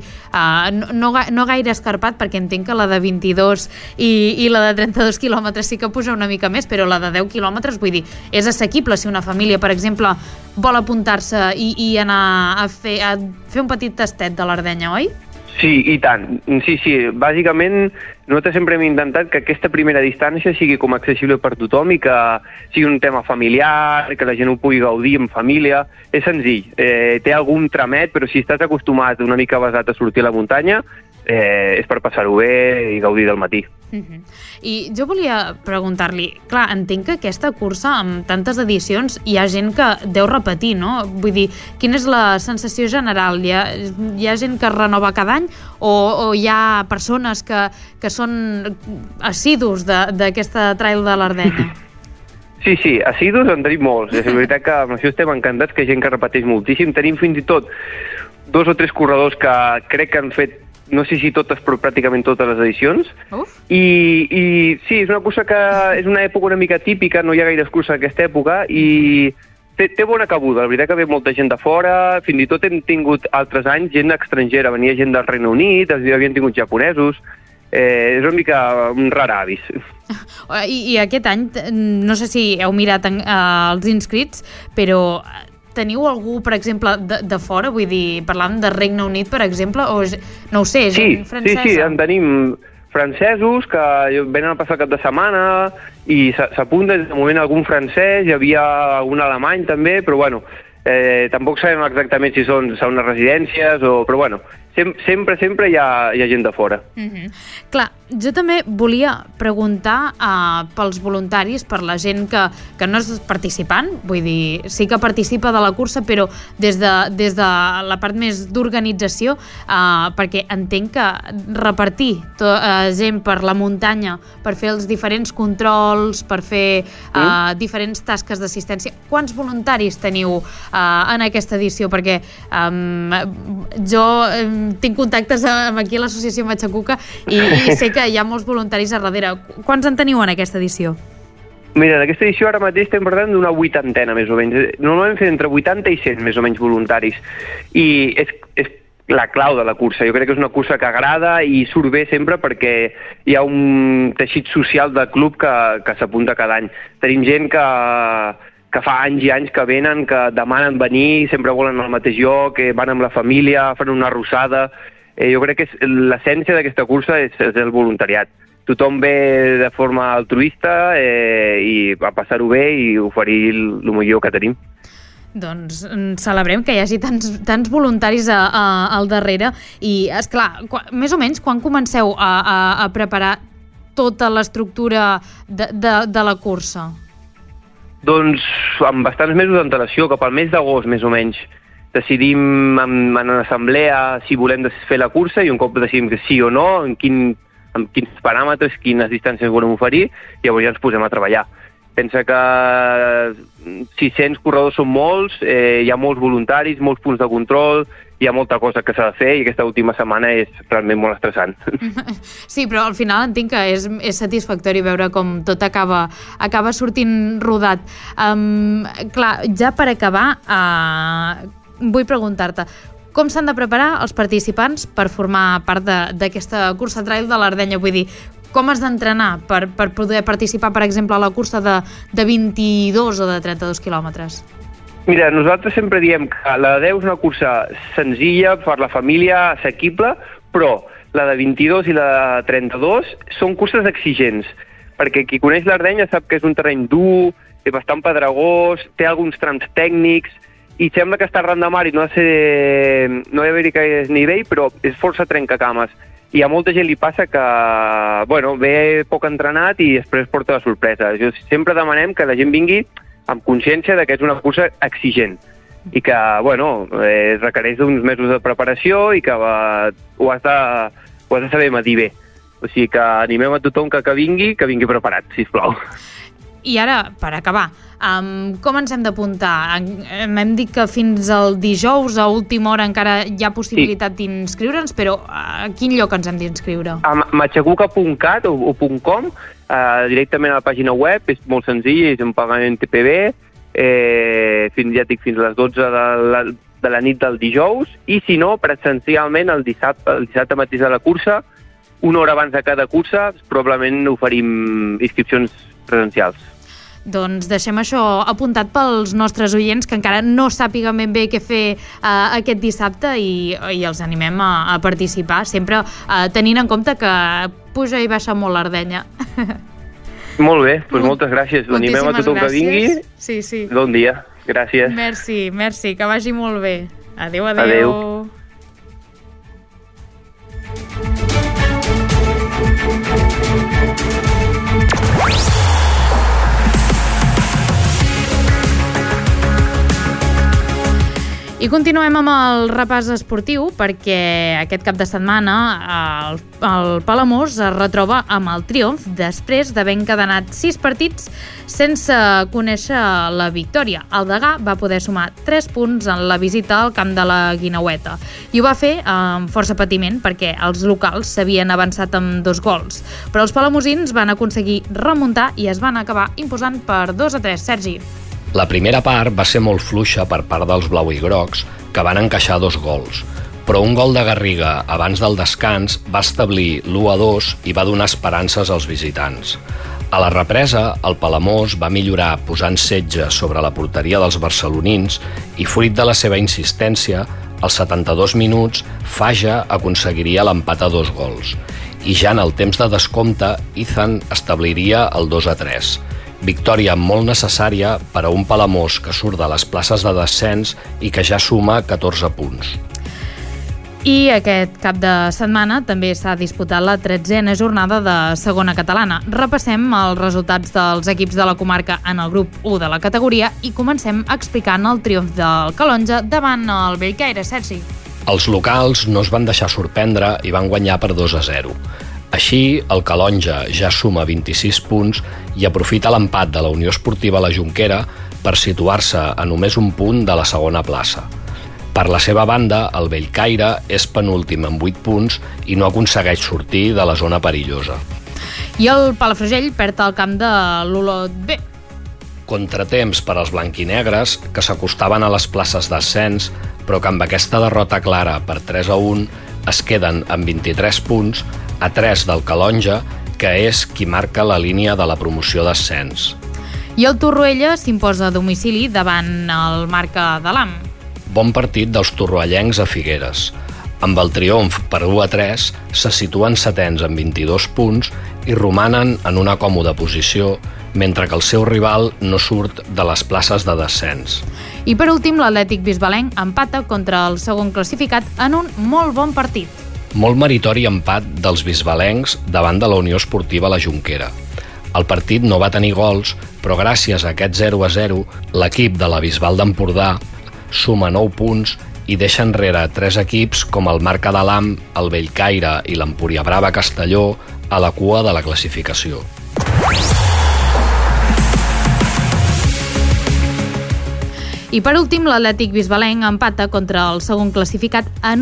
no gaire escarpat, perquè entenc que la de 22 i la de 32 quilòmetres sí que puja una mica més, però la de 10 quilòmetres, vull dir, és assequible si una família, per exemple, vol apuntar-se i anar a fer un petit tastet de l'Ardenya, oi? Sí, i tant. Sí, bàsicament nosaltres sempre hem intentat que aquesta primera distància sigui com accessible per tothom i que sigui un tema familiar, que la gent ho pugui gaudir en família. És senzill, té algun tramet, però si estàs acostumat una mica basat a sortir a la muntanya, és per passar-ho bé i gaudir del matí. I jo volia preguntar-li, clar, entenc que aquesta cursa, amb tantes edicions, hi ha gent que deu repetir, no? Vull dir, quina és la sensació general? Hi ha gent que es renova cada any o hi ha persones que són assidus d'aquesta trail de l'Ardenya? Sí, assidus en tenim molts. És veritat que amb això estem encantats, que hi ha gent que repeteix moltíssim. Tenim fins i tot 2 o 3 corredors que crec que han fet, no sé si totes, però pràcticament totes les edicions. I sí, és una cursa que és una època una mica típica, no hi ha gaires curses en aquesta època, i té bona cabuda. La veritat que ve molta gent de fora, fins i tot hem tingut altres anys gent estrangera, venia gent del Regne Unit, havien tingut japonesos, és una mica un rar avis. I aquest any, no sé si heu mirat els inscrits, però teniu algú, per exemple, de fora? Vull dir, parlàvem de Regne Unit, per exemple, o no ho sé, gent francesa? Sí, en tenim francesos que venen a passar el cap de setmana i s'apunta, de moment, algun francès, hi havia algun alemany també, però bueno, tampoc sabem exactament si són unes residències, però bueno, sempre hi ha gent de fora. Clar, jo també volia preguntar pels voluntaris, per la gent que no és participant, vull dir, sí que participa de la cursa, però des de la part més d'organització, perquè entenc que repartir gent per la muntanya, per fer els diferents controls, per fer diferents tasques d'assistència. Quants voluntaris teniu en aquesta edició? Perquè jo tinc contactes aquí a l'associació Matxacuca i sé que hi ha molts voluntaris a darrere. Quants en teniu en aquesta edició? Mira, en aquesta edició ara mateix estem parlant d'una 80, més o menys. Normalment fem entre 80 i 100, més o menys, voluntaris. I és la clau de la cursa. Jo crec que és una cursa que agrada i surt bé sempre perquè hi ha un teixit social del club que s'apunta cada any. Tenim gent que fa anys i anys que venen, que demanen venir, sempre volen al mateix lloc, van amb la família, fan una arrossada. Jo crec que l'essència d'aquesta cursa és el voluntariat. Tothom ve de forma altruista i a passar-ho bé i oferir el millor que tenim. Doncs celebrem que hi hagi tants voluntaris al darrere i, esclar, més o menys quan comenceu a preparar tota l'estructura de la cursa? Doncs amb bastants mesos d'antelació, cap al mes d'agost més o menys. Decidim en assemblea si volem fer la cursa i un cop decidim que sí o no, amb quins paràmetres, quines distàncies volem oferir, llavors ja ens posem a treballar. Pensa que 600 corredors són molts, hi ha molts voluntaris, molts punts de control, hi ha molta cosa que s'ha de fer i aquesta última setmana és realment molt estressant. Sí, però al final entenc que és satisfactori veure com tot acaba sortint rodat. Clar, ja per acabar, vull preguntar-te, com s'han de preparar els participants per formar part d'aquesta cursa trail de l'Ardenya? Vull dir, com has d'entrenar per poder participar, per exemple, a la cursa de 22 o de 32 quilòmetres? Mira, nosaltres sempre diem que la de 10 és una cursa senzilla per la família, assequible, però la de 22 i la de 32 són curses exigents, perquè qui coneix l'Ardenya sap que és un terreny dur, és bastant pedregós, té alguns trams tècnics, i sembla que està arran de mar i no hi ha d'haver-hi gaire nivell, però és força trencacames. I a molta gent li passa que, ve poc entrenat i després porta la sorpresa. Sempre demanem que la gent vingui amb consciència que és una cursa exigent i que, requereix d'uns mesos de preparació i que ho has de saber medir bé. O sigui que animem a tothom que vingui preparat, sisplau. I ara, per acabar, com ens hem d'apuntar? Hem dit que fins al dijous, a última hora, encara hi ha possibilitat d'inscriure'ns, però a quin lloc ens hem d'inscriure? A matxacuca.cat o .com, directament a la pàgina web, és molt senzill, és un pagament TPB, fins a les 12 de la nit del dijous, i si no, presencialment el dissabte mateix de la cursa, una hora abans de cada cursa, probablement oferim inscripcions presencials. Doncs deixem això apuntat pels nostres oients que encara no sàpiguen ben bé què fer aquest dissabte i els animem a participar, sempre tenint en compte que puja i baixa molt l'Ardenya. Molt bé, doncs moltes gràcies. L'animem a tothom que vingui. Sí. Bon dia, gràcies. Merci, que vagi molt bé. Adéu. I continuem amb el repàs esportiu perquè aquest cap de setmana el Palamós es retroba amb el triomf després d'haver encadenat 6 partits sense conèixer la victòria. El Degà va poder sumar 3 punts en la visita al camp de la Guineueta i ho va fer amb força patiment perquè els locals s'havien avançat amb 2 gols. Però els palamosins van aconseguir remuntar i es van acabar imposant per 2-3, Sergi. La primera part va ser molt fluixa per part dels blau i grocs, que van encaixar 2 gols. Però un gol de Garriga abans del descans va establir l'1-2 i va donar esperances als visitants. A la represa, el Palamós va millorar posant setge sobre la porteria dels barcelonins i, fruit de la seva insistència, als 72 minuts, Faja aconseguiria l'empat a 2 gols. I ja en el temps de descompte, Izan establiria el 2-3. Victòria molt necessària per a un Palamós que surt de les places de descens i que ja suma 14 punts. I aquest cap de setmana també s'ha disputat la 13a jornada de segona catalana. Repassem els resultats dels equips de la comarca en el grup 1 de la categoria i comencem explicant el triomf del Calonge davant el Bellcaire, Sergi. Els locals no es van deixar sorprendre i van guanyar per 2-0. Així, el Calonge ja suma 26 punts i aprofita l'empat de la Unió Esportiva La Jonquera per situar-se a només un punt de la segona plaça. Per la seva banda, el Bellcaire és penúltim amb 8 punts i no aconsegueix sortir de la zona perillosa. I el Palafrugell perd el camp de l'Olot B. Contratemps per als blanquinegres, que s'acostaven a les places d'ascens, però que amb aquesta derrota clara per 3-1 es queden amb 23 punts, a 3 del Calonge, que és qui marca la línia de la promoció d'ascens. I el Torroella s'imposa a domicili davant el Marca de l'Am. Bon partit dels torroellencs a Figueres. Amb el triomf per 1-3 se situen setens amb 22 punts i romanen en una còmoda posició, mentre que el seu rival no surt de les places de descens. I per últim, l'Atlètic Bisbalenc empata contra el segon classificat en un molt bon partit. Molt meritori empat dels bisbalencs davant de la Unió Esportiva La Jonquera. El partit no va tenir gols, però gràcies a aquest 0-0, l'equip de la Bisbal d'Empordà suma 9 punts i deixa enrere 3 equips com el Marca de l'Am, el Bellcaire i l'Empúria Brava Castelló a la cua de la classificació. I per últim, l'Atlètic Bisbalenc empata contra el segon classificat en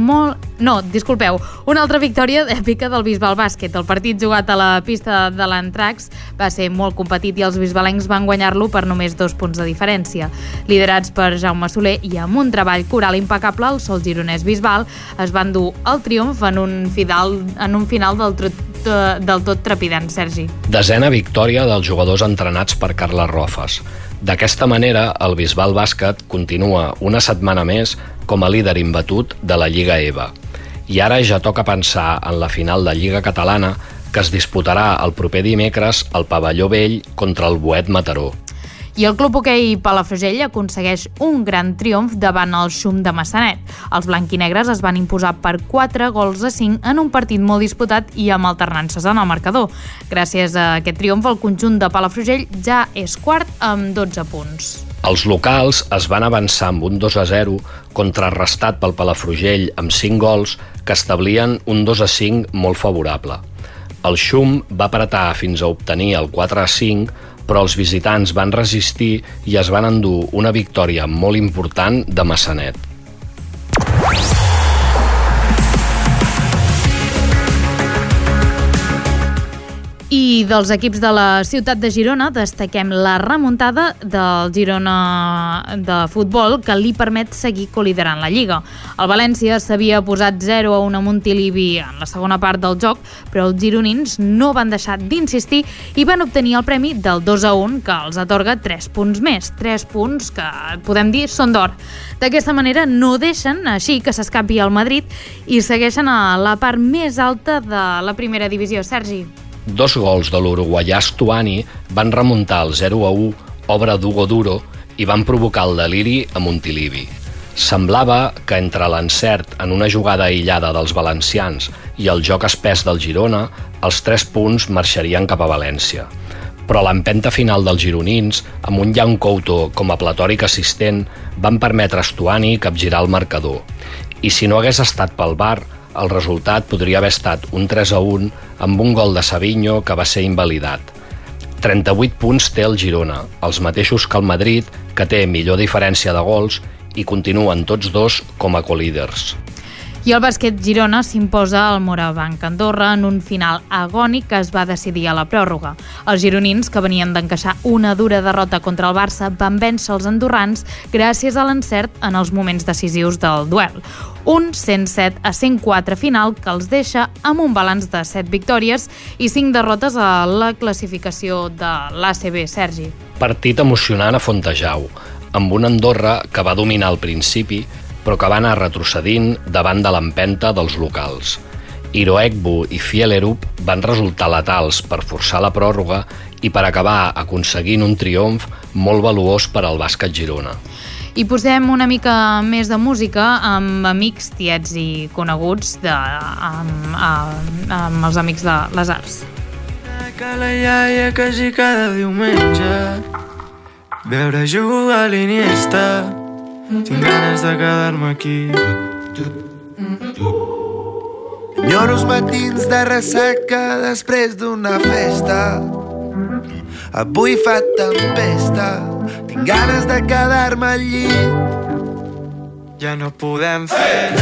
una altra victòria èpica del Bisbal Bàsquet. El partit jugat a la pista de l'Antrax va ser molt competit i els bisbalencs van guanyar-lo per només 2 punts de diferència. Liderats per Jaume Soler i amb un treball coral impecable, el Sol Gironès Bisbal es van dur el triomf en un final del tot trepidant, Sergi. 10a victòria dels jugadors entrenats per Carles Rofes. D'aquesta manera, el Bisbal Bàsquet continua una setmana més com a líder imbatut de la Lliga EVA. I ara ja toca pensar en la final de Lliga Catalana que es disputarà el proper dimecres al Pavelló Vell contra el Boet Mataró. I el Club Hoquei Palafrugell aconsegueix un gran triomf davant el Xum de Massanet. Els blanquinegres es van imposar per 4-5 en un partit molt disputat i amb alternances en el marcador. Gràcies a aquest triomf, el conjunt de Palafrugell ja és quart amb 12 punts. Els locals es van avançar amb un 2-0, contrarrestat pel Palafrugell amb 5 gols que establien un 2-5 molt favorable. El Xum va apretar fins a obtenir el 4-5, però els visitants van resistir i es van endur una victòria molt important de Massanet. I dels equips de la ciutat de Girona destaquem la remuntada del Girona de futbol que li permet seguir coliderant la Lliga. El València s'havia posat 0-1 a Montilivi en la segona part del joc, però els gironins no van deixar d'insistir i van obtenir el premi del 2-1 que els atorga 3 punts més, 3 punts que podem dir són d'or. D'aquesta manera no deixen així que s'escapi el Madrid i segueixen a la part més alta de la primera divisió. Sergi. 2 gols de l'uruguaià Stuani van remuntar el 0-1, obra d'Hugo Duro, i van provocar el deliri a Montilivi. Semblava que entre l'encert en una jugada aïllada dels valencians i el joc espès del Girona, els 3 punts marxarien cap a València. Però l'empenta final dels gironins, amb un Jan Couto com a platòric assistent, van permetre a Stuani capgirar el marcador. I si no hagués estat pel VAR, el resultat podria haver estat un 3-1 amb un gol de Savinho que va ser invalidat. 38 punts té el Girona, els mateixos que el Madrid, que té millor diferència de gols, i continuen tots dos com a colíders. I el bàsquet Girona s'imposa al Morabanc Andorra en un final agònic que es va decidir a la pròrroga. Els gironins, que venien d'encaixar una dura derrota contra el Barça, van vèncer els andorrans gràcies a l'encert en els moments decisius del duel. Un 107-104 final que els deixa amb un balanç de 7 victòries i 5 derrotes a la classificació de l'ACB. Sergi. Partit emocionant a Fontejau, amb un Andorra que va dominar al principi, però que va anar retrocedint davant de l'empenta dels locals. Iroegbu i Fielerup van resultar letals per forçar la pròrroga i per acabar aconseguint un triomf molt valuós per al bàsquet Girona. I posem una mica més de música amb amics tiets i coneguts amb els amics de les arts. Que la iaia quasi cada diumenge veure jugar a l'Iniesta. Tinc ganes de quedar-me aquí. Enyoro els matins de ressaca després d'una festa. Avui fa tempesta. Tinc ganes de quedar-me al llit. Ja no podem fer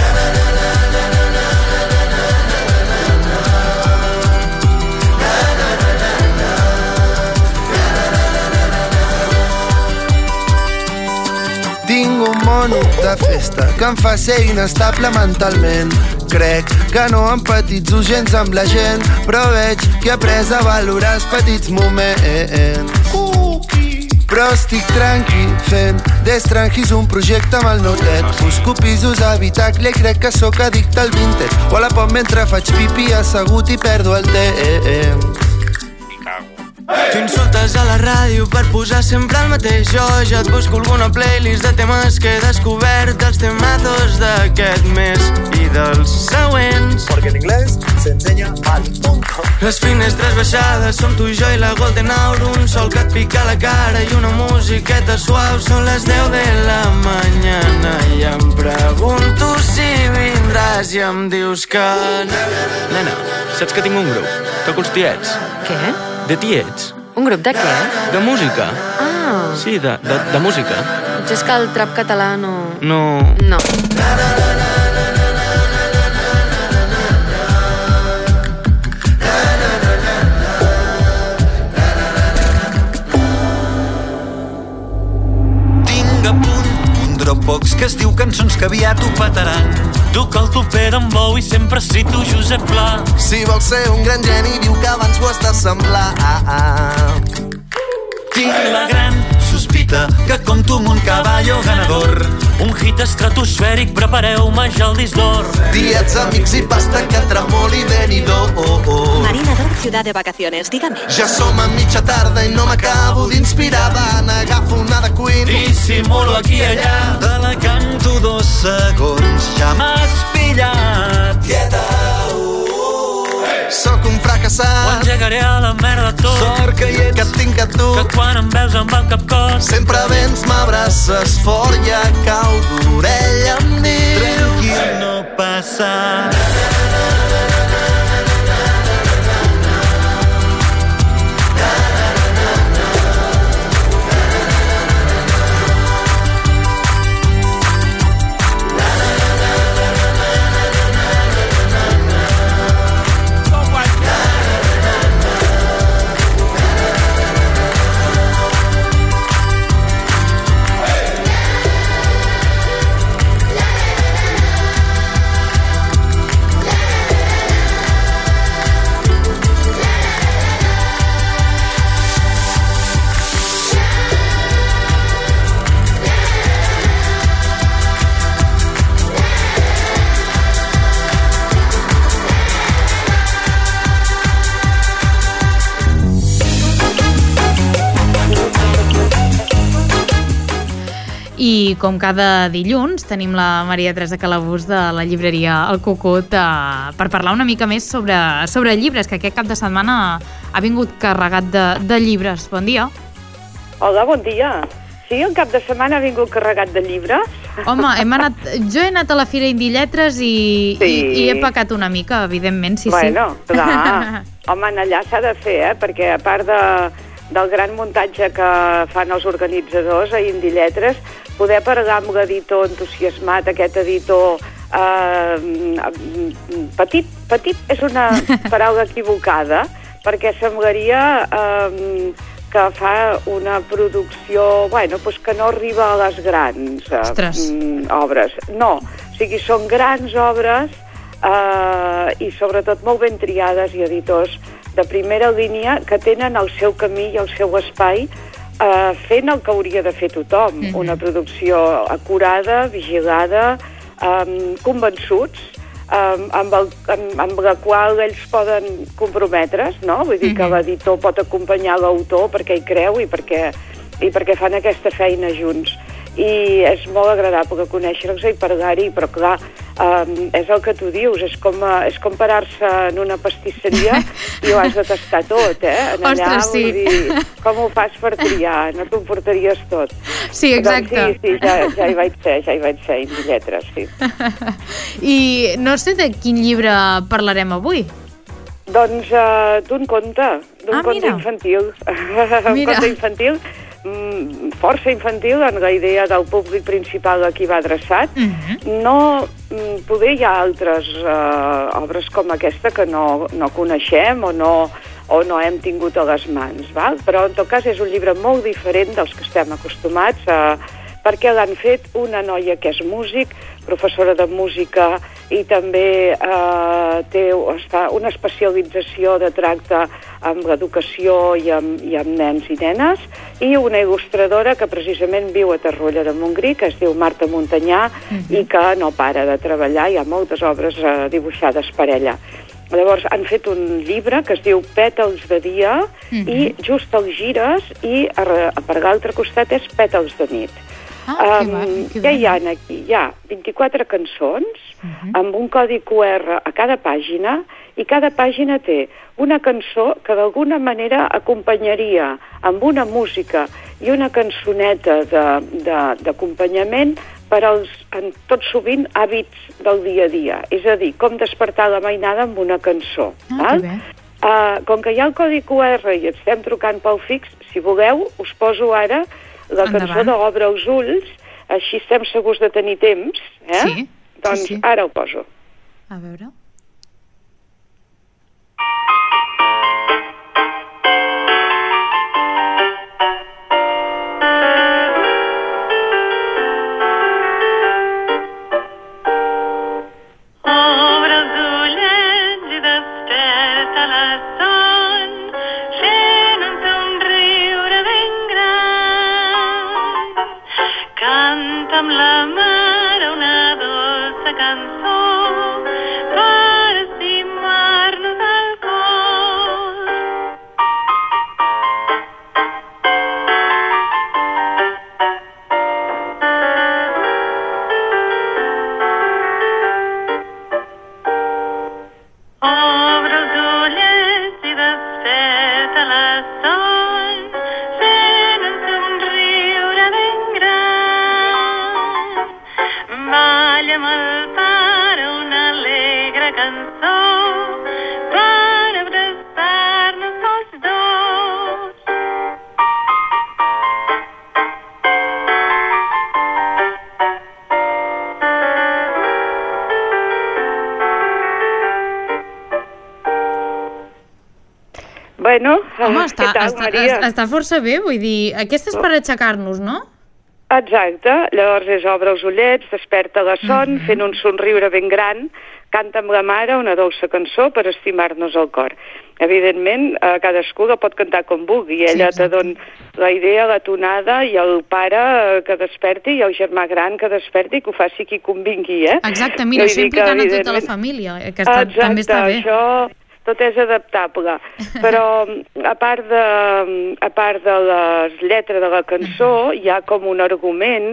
Tinc un mono de festa que em fa ser inestable mentalment. Crec que no empatitzo gens amb la gent, però veig que he après a valorar els petits moments. Però estic tranqui fent d'estranquis un projecte amb el notet. Busco pisos a habitacle i crec que sóc addicte al vintage. O a la pop mentre faig pipi assegut i perdo el temps. Tu insultes a la ràdio per posar sempre el mateix. Jo ja et busco alguna playlist de temes que he descobert, dels temazos d'aquest mes i dels següents. Porque en inglés se enseña al punto. Les finestres baixades som tu i jo i la Golden Hour, un sol que et pica la cara i una musiqueta suau. Són les 10 de la mañana i em pregunto si vindràs i em dius que... Nena, saps que tinc un grup? Toco els tiets. Què? De tiets. Un grup de què? De música. Ah. Sí, de música. Potser és que el trap català no... No. No. Tinc a punt un Dropbox que es diu cançons que aviat ho petaran. Duc el toper en bou i sempre cito Josep Pla. Si vols ser un gran geni, diu que abans ho has d'assemblar. Tinc la gran sospita que compto amb un caballo ganador. Un hit estratosfèric, prepareu-me ja el disc d'or. Diets, amics i pasta que tremoli venidor. Marinador, ciudad de vacaciones, dígame. Ja som a mitja tarda i no m'acabo d'inspirar. N'agafo una de Queen i simulo aquí i allà. Te la canto 2 segons, ja m'has pillat. Tieta, sóc un fracassat. Ho engegaré a la merda tot. Sort que hi ets, que et tinc a tu. Que quan em veus em va el cap cos. Sempre vens, m'abraces fort, ja cau d'orella amb mi. Tranquil, no passa. I com cada dilluns tenim la Maria Teresa Calabús de la llibreria El Cucut per parlar una mica més sobre llibres, que aquest cap de setmana ha vingut carregat de llibres. Bon dia. Hola, bon dia. Sí, el cap de setmana ha vingut carregat de llibres. Home, jo he anat a la Fira Indie Lletres i he pecat una mica, evidentment, sí. Bueno, clar. Home, allà s'ha de fer, perquè a part del gran muntatge que fan els organitzadors a Indie Lletres, poder parlar amb l'editor entusiasmat, aquest editor petit és una paraula equivocada, perquè semblaria que fa una producció, que no arriba a les grans obres. No, o sigui, són grans obres i sobretot molt ben triades i editors de primera línia que tenen el seu camí i el seu espai fent el que hauria de fer tothom. Una producció acurada, vigilada, convençuts, amb la qual ells poden comprometre's, no? Vull dir que l'editor pot acompanyar l'autor perquè hi creu i perquè fan aquesta feina junts. I és molt agradable conèixer-los i parlar-hi, però clar, és el que tu dius, és com parar-se en una pastisseria i ho has de tastar tot, En allà, vull dir, com ho fas per triar? No t'ho portaries tot. Sí, exacte. Sí, ja hi vaig ser, Indie Lletres, sí. I no sé de quin llibre parlarem avui. Doncs d'un conte infantil. Un conte infantil, força infantil en la idea del públic principal a qui va adreçat. No, poder hi ha altres obres com aquesta que no coneixem o no hem tingut a les mans, val? Però en tot cas és un llibre molt diferent dels que estem acostumats perquè l'han fet una noia que és músic, professora de música i també té una especialització de tracte amb l'educació i amb nens i nenes, i una il·lustradora que precisament viu a Torroella de Montgrí, que es diu Marta Montanyà i que no para de treballar, hi ha moltes obres dibuixades per ella. Llavors han fet un llibre que es diu Pètals de dia i just el gires i per l'altre costat és Pètals de nit. Què hi ha aquí? Hi ha 24 cançons amb un codi QR a cada pàgina i cada pàgina té una cançó que d'alguna manera acompanyaria amb una música i una cançoneta d'acompanyament per als, tot sovint, hàbits del dia a dia. És a dir, com despertar la mainada amb una cançó. Com que hi ha el codi QR i estem trucant pel fix, si voleu, us poso ara la cançó d'Obre els ulls, així estem segurs de tenir temps, Sí. Doncs ara ho poso. A veure... Amb la mare una dolça cançó per estimar-nos al cor. Obre els ullets i desperta la son, sent un somriure ben gran. Balla amb el pare una alegre cançó per abraçar-nos tots dos. Bueno, home, què tal, Maria? està força bé, vull dir, aquesta és per aixecar-nos, no? Exacte, llavors és Obre els ullets, desperta la son, fent un somriure ben gran, canta amb la mare una dolça cançó per estimar-nos el cor. Evidentment, cadascú la pot cantar com vulgui, ella te dona la idea, la tonada, i el pare que desperti, i el germà gran que desperti, que ho faci qui convingui, Exacte, mira, això implicant a tota la família, que també està bé. Això tot és adaptable, però a part de les lletres de la cançó hi ha com un argument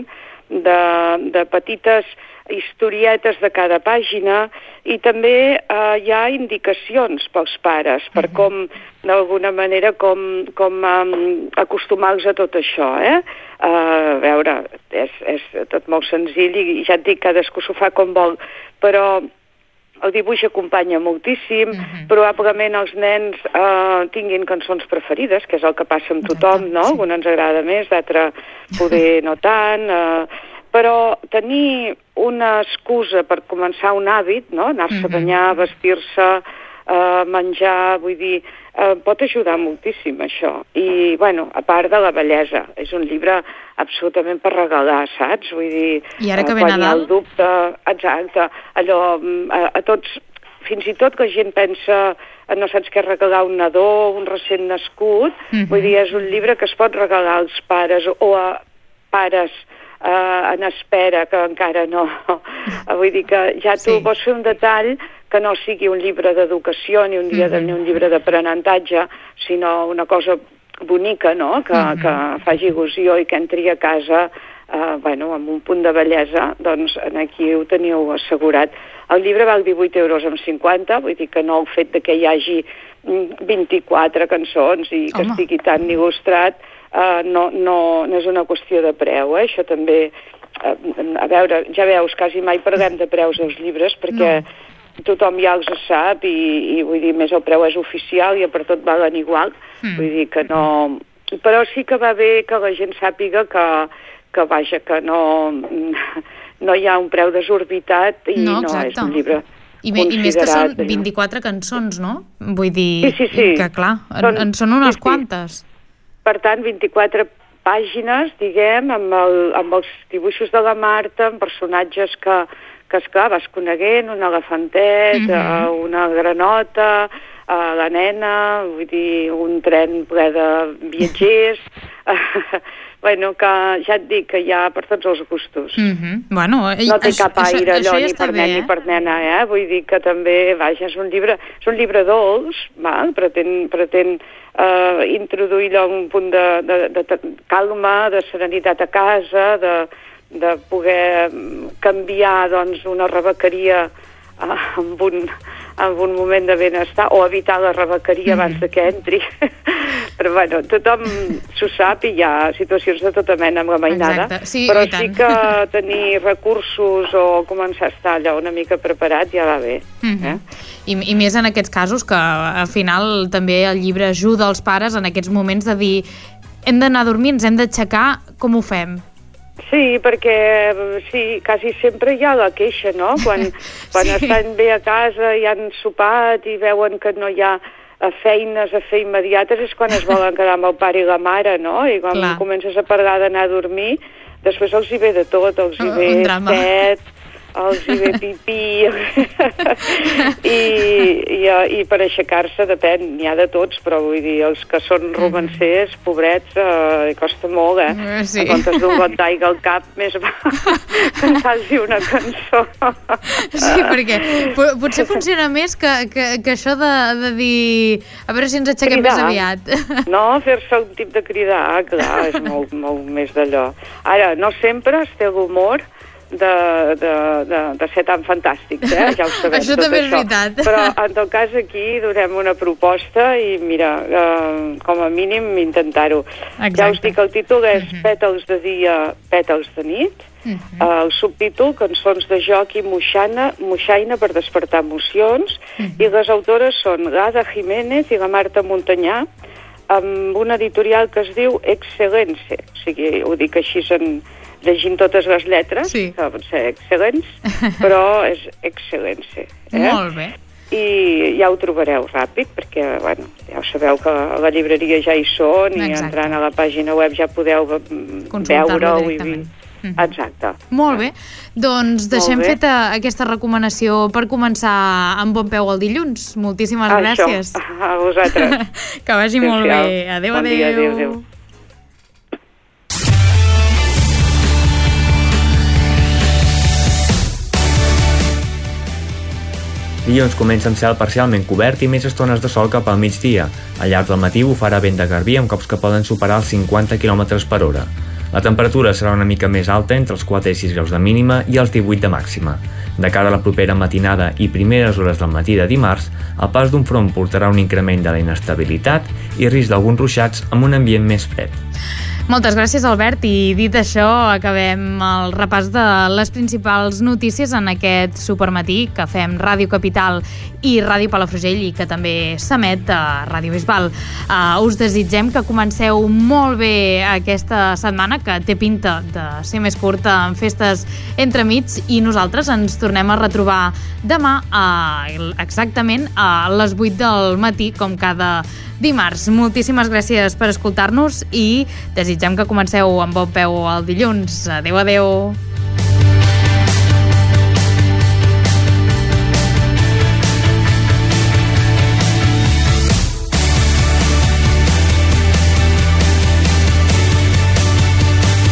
de petites historietes de cada pàgina, i també hi ha indicacions pels pares per com, d'alguna manera, com acostumar-los a tot això, a veure, és tot molt senzill i ja et dic, cadascú s'ho fa com vol, però el dibuix acompanya moltíssim, probablement els nens tinguin cançons preferides, que és el que passa amb tothom, no? Una ens agrada més, d'altra poder no tant, però tenir una excusa per començar un hàbit, no? Anar-se a banyar, vestir-se, menjar, vull dir, pot ajudar moltíssim això. I, bueno, a part de la bellesa, és un llibre absolutament per regalar, saps? Vull dir, i ara que ve Nadal, quan hi ha el Nadal... dubte, exacte, allò, a tots, fins i tot que la gent pensa no saps què regalar un nadó, un recent nascut, vull dir, és un llibre que es pot regalar als pares o a pares en espera, que encara no. Vull dir que ja tu pots fer un detall que no sigui un llibre d'educació ni un llibre d'aprenentatge, sinó una cosa bonica, no? Que faci il·lusió i que entri a casa bueno, amb un punt de bellesa, doncs aquí ho teniu assegurat. El llibre val 18,50 €, vull dir que no el fet de que hi hagi 24 cançons i que estigui tan il·lustrat no és una qüestió de preu, això també, a veure, ja veus, quasi mai parlem de preus dels llibres perquè tothom ja els sap i vull dir, més el preu és oficial i per tot valen igual, vull dir que no... Però sí que va bé que la gent sàpiga que vaja, que no hi ha un preu desorbitat i no és un llibre I més que són 24 cançons, no? Vull dir que, clar, en són unes quantes. Per tant, 24 pàgines, diguem, amb els dibuixos de la Marta, amb personatges que esclar, vas coneguent, un elefantet, una granota, la nena, vull dir, un tren ple de viatgers... Bueno, que ja et dic que hi ha per tots els gustos. Bueno, no té cap aire allò ni per nen ni per nena, vull dir que també, vaja, és un llibre dolç, pretén introduir un punt de calma, de serenitat a casa, de poder canviar doncs, una rebequeria amb un moment de benestar o evitar la rebequeria abans que entri. Però bueno, tothom s'ho sap i hi ha situacions de tota mena amb la mainada, però sí que tenir recursos o començar a estar allà una mica preparat ja va bé. I més en aquests casos que al final també el llibre ajuda els pares en aquests moments de dir hem d'anar a dormir, ens hem d'aixecar, com ho fem? Sí, perquè quasi sempre hi ha la queixa, no? Quan estan bé a casa i han sopat i veuen que no hi ha feines a fer immediates és quan es volen quedar amb el pare i la mare, no? I quan comences a parlar d'anar a dormir, després els hi ve de tot, els hi ve set, els hi ve pipí, i per aixecar-se depèn, n'hi ha de tots, però vull dir, els que són romancers, pobrets, costa molt, Sí. En comptes d'un got d'aigua al cap, més va cantar-los una cançó. Sí, perquè potser funciona més que això de dir a veure si ens aixequem més aviat. No, fer-se un tip de cridar, clar, és molt més d'allò. Ara, no sempre es té l'humor de ser tan fantàstics, ja ho sabem. Això també és veritat. Però en tot cas aquí donem una proposta i mira, com a mínim intentar-ho. Ja us dic, el títol és Pètals de dia, pètals de nit, el subtítol Cançons de joc i moixaina per despertar emocions, i les autores són l'Ada Jiménez i la Marta Montanyà, amb una editorial que es diu Excel·lence, o sigui, ho dic així llegint totes les lletres, que pot ser excel·lents, però és Excel·lence. Molt bé. I ja ho trobareu ràpid, perquè, bueno, ja ho sabeu que a la llibreria ja hi són i entrant a la pàgina web ja podeu veure-ho i... Exacte. Molt bé. Doncs deixem feta aquesta recomanació per començar amb bon peu el dilluns. Moltíssimes gràcies. A vosaltres. Que vagi molt bé. Adéu, bon dia, adéu. Dilluns comença amb cel parcialment cobert i més estones de sol cap al migdia. Al llarg del matí bufarà vent de garbí amb cops que poden superar els 50 km per hora. La temperatura serà una mica més alta, entre els 4 i 6 graus de mínima i els 18 de màxima. De cara a la propera matinada i primeres hores del matí de dimarts, el pas d'un front portarà un increment de la inestabilitat i risc d'alguns ruixats amb un ambient més fred. Moltes gràcies, Albert, i dit això, acabem el repàs de les principals notícies en aquest supermatí que fem Ràdio Capital i Ràdio Palafrugell i que també s'emet a Ràdio Bisbal. Us desitgem que comenceu molt bé aquesta setmana, que té pinta de ser més curta en festes entremig, i nosaltres ens tornem a retrobar demà exactament a les 8 del matí, com cada dimarts. Moltíssimes gràcies per escoltar-nos i desitgem que comenceu amb bon peu el dilluns. Adéu, adéu.